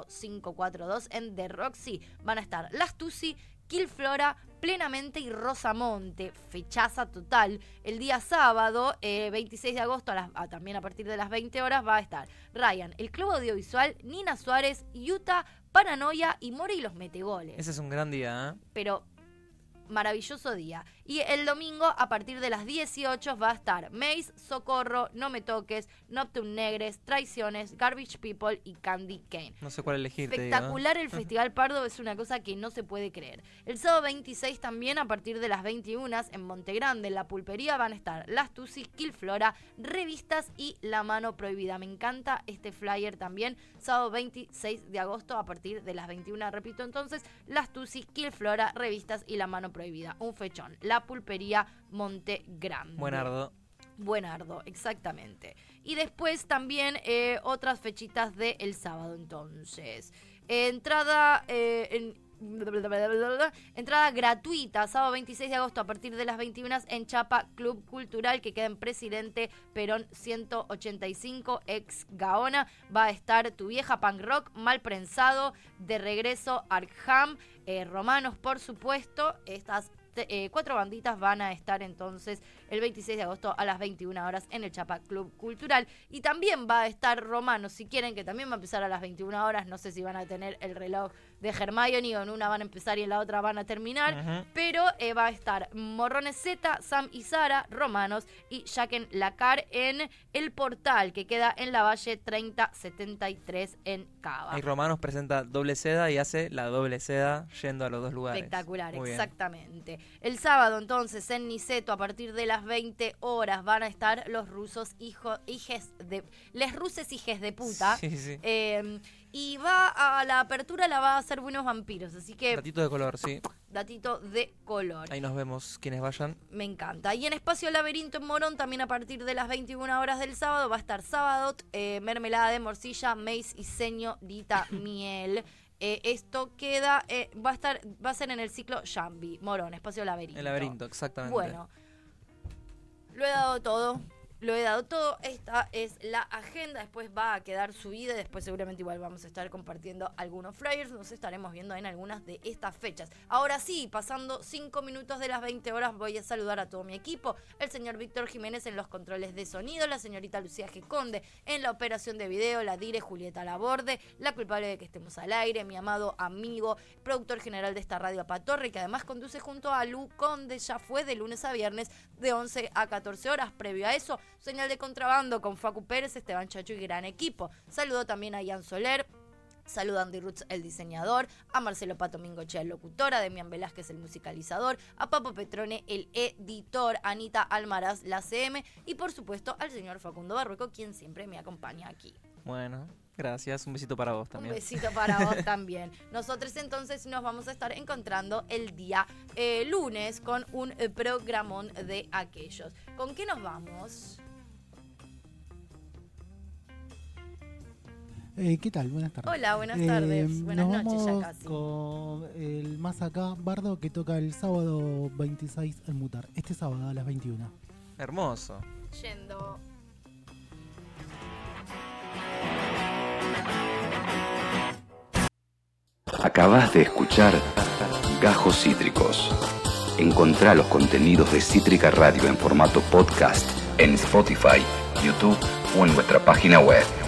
5542 en The Roxy. Van a estar Las Tusi, Kill Flora, Plenamente y Rosamonte, fechaza total. El día sábado, 26 de agosto, también a partir de las 20 horas, va a estar Ryan, el Club Audiovisual, Nina Suárez, Utah, Paranoia y More y los Metegoles. Ese es un gran día, ¿eh? Pero maravilloso día. Y el domingo, a partir de las 18, va a estar Maze, Socorro, No Me Toques, Nocturne Negres, Traiciones, Garbage People y Candy Cane. No sé cuál elegir. Espectacular el Festival Pardo, es una cosa que no se puede creer. El sábado 26 también, a partir de las 21, en Montegrande, en la pulpería, van a estar Las Tusi, Kill Flora, Revistas y La Mano Prohibida. Me encanta este flyer también. Sábado 26 de agosto, a partir de las 21, repito entonces, Las Tusi, Kill Flora, Revistas y La Mano Prohibida. Un fechón. La pulpería Montegrande. Buenardo. Buenardo, exactamente. Y después también otras fechitas del sábado, entonces. Entrada gratuita, sábado 26 de agosto a partir de las 21 en Chapa Club Cultural, que queda en Presidente Perón 185, ex Gaona. Va a estar Tu Vieja Punk Rock, Mal Prensado, De Regreso Arkham, Romanos, por supuesto. Estas 4 banditas van a estar entonces el 26 de agosto a las 21 horas en el Chapa Club Cultural. Y también va a estar Romanos, si quieren, que también va a empezar a las 21 horas. No sé si van a tener el reloj de Hermione o en una van a empezar y en la otra van a terminar. Pero va a estar Morrones Z, Sam y Sara, Romanos y Jaquen Lacar en El Portal, que queda en la Valle 3073 en Cava. Y Romanos presenta Doble Seda y hace la Doble Seda yendo a los dos lugares. Espectacular, Muy exactamente. El sábado, entonces, en Niceto, a partir de las 20 horas, van a estar los rusos les ruses hijes de puta. Sí, sí. Y va a la apertura, la va a hacer Buenos Vampiros, así que... Datito de color, sí. Datito de color. Ahí nos vemos quienes vayan. Me encanta. Y en Espacio Laberinto en Morón, también a partir de las 21 horas del sábado, va a estar Sabadot, mermelada de morcilla, maíz y señorita miel. Esto queda, va a ser en el ciclo Jambi, Morón, Espacio Laberinto. El laberinto, exactamente. Bueno, lo he dado todo. Esta es la agenda, después va a quedar subida, después seguramente igual vamos a estar compartiendo algunos flyers, nos estaremos viendo en algunas de estas fechas. Ahora sí, pasando 5 minutos de las 20 horas, voy a saludar a todo mi equipo, el señor Víctor Jiménez en los controles de sonido, la señorita Lucía G. Conde en la operación de video, la dire Julieta Laborde, la culpable de que estemos al aire, mi amado amigo, productor general de esta radio Patorre, que además conduce junto a Lu Conde, ya fue de lunes a viernes de 11 a 14 horas, previo a eso, Señal de Contrabando con Facu Pérez, Esteban Chacho y gran equipo. Saludo también a Ian Soler, saludo a Andy Roots, el diseñador, a Marcelo Pato Mingochea, el locutor, a Demian Velázquez, el musicalizador, a Papo Petrone, el editor, a Anita Almaraz, la CM, y por supuesto al señor Facundo Barrueco, quien siempre me acompaña aquí. Bueno, gracias. Un besito para vos también. Un besito para vos también. Nosotros entonces nos vamos a estar encontrando el día lunes con un programón de aquellos. ¿Con qué nos vamos? ¿Qué tal? Buenas tardes. Hola, buenas tardes. Buenas nos noches vamos ya casi. Con el Más Acá Bardo, que toca el sábado 26 en Mutar. Este sábado a las 21. Hermoso. Yendo. Acabas de escuchar Gajos Cítricos. Encontrá los contenidos de Cítrica Radio en formato podcast en Spotify, YouTube o en nuestra página web.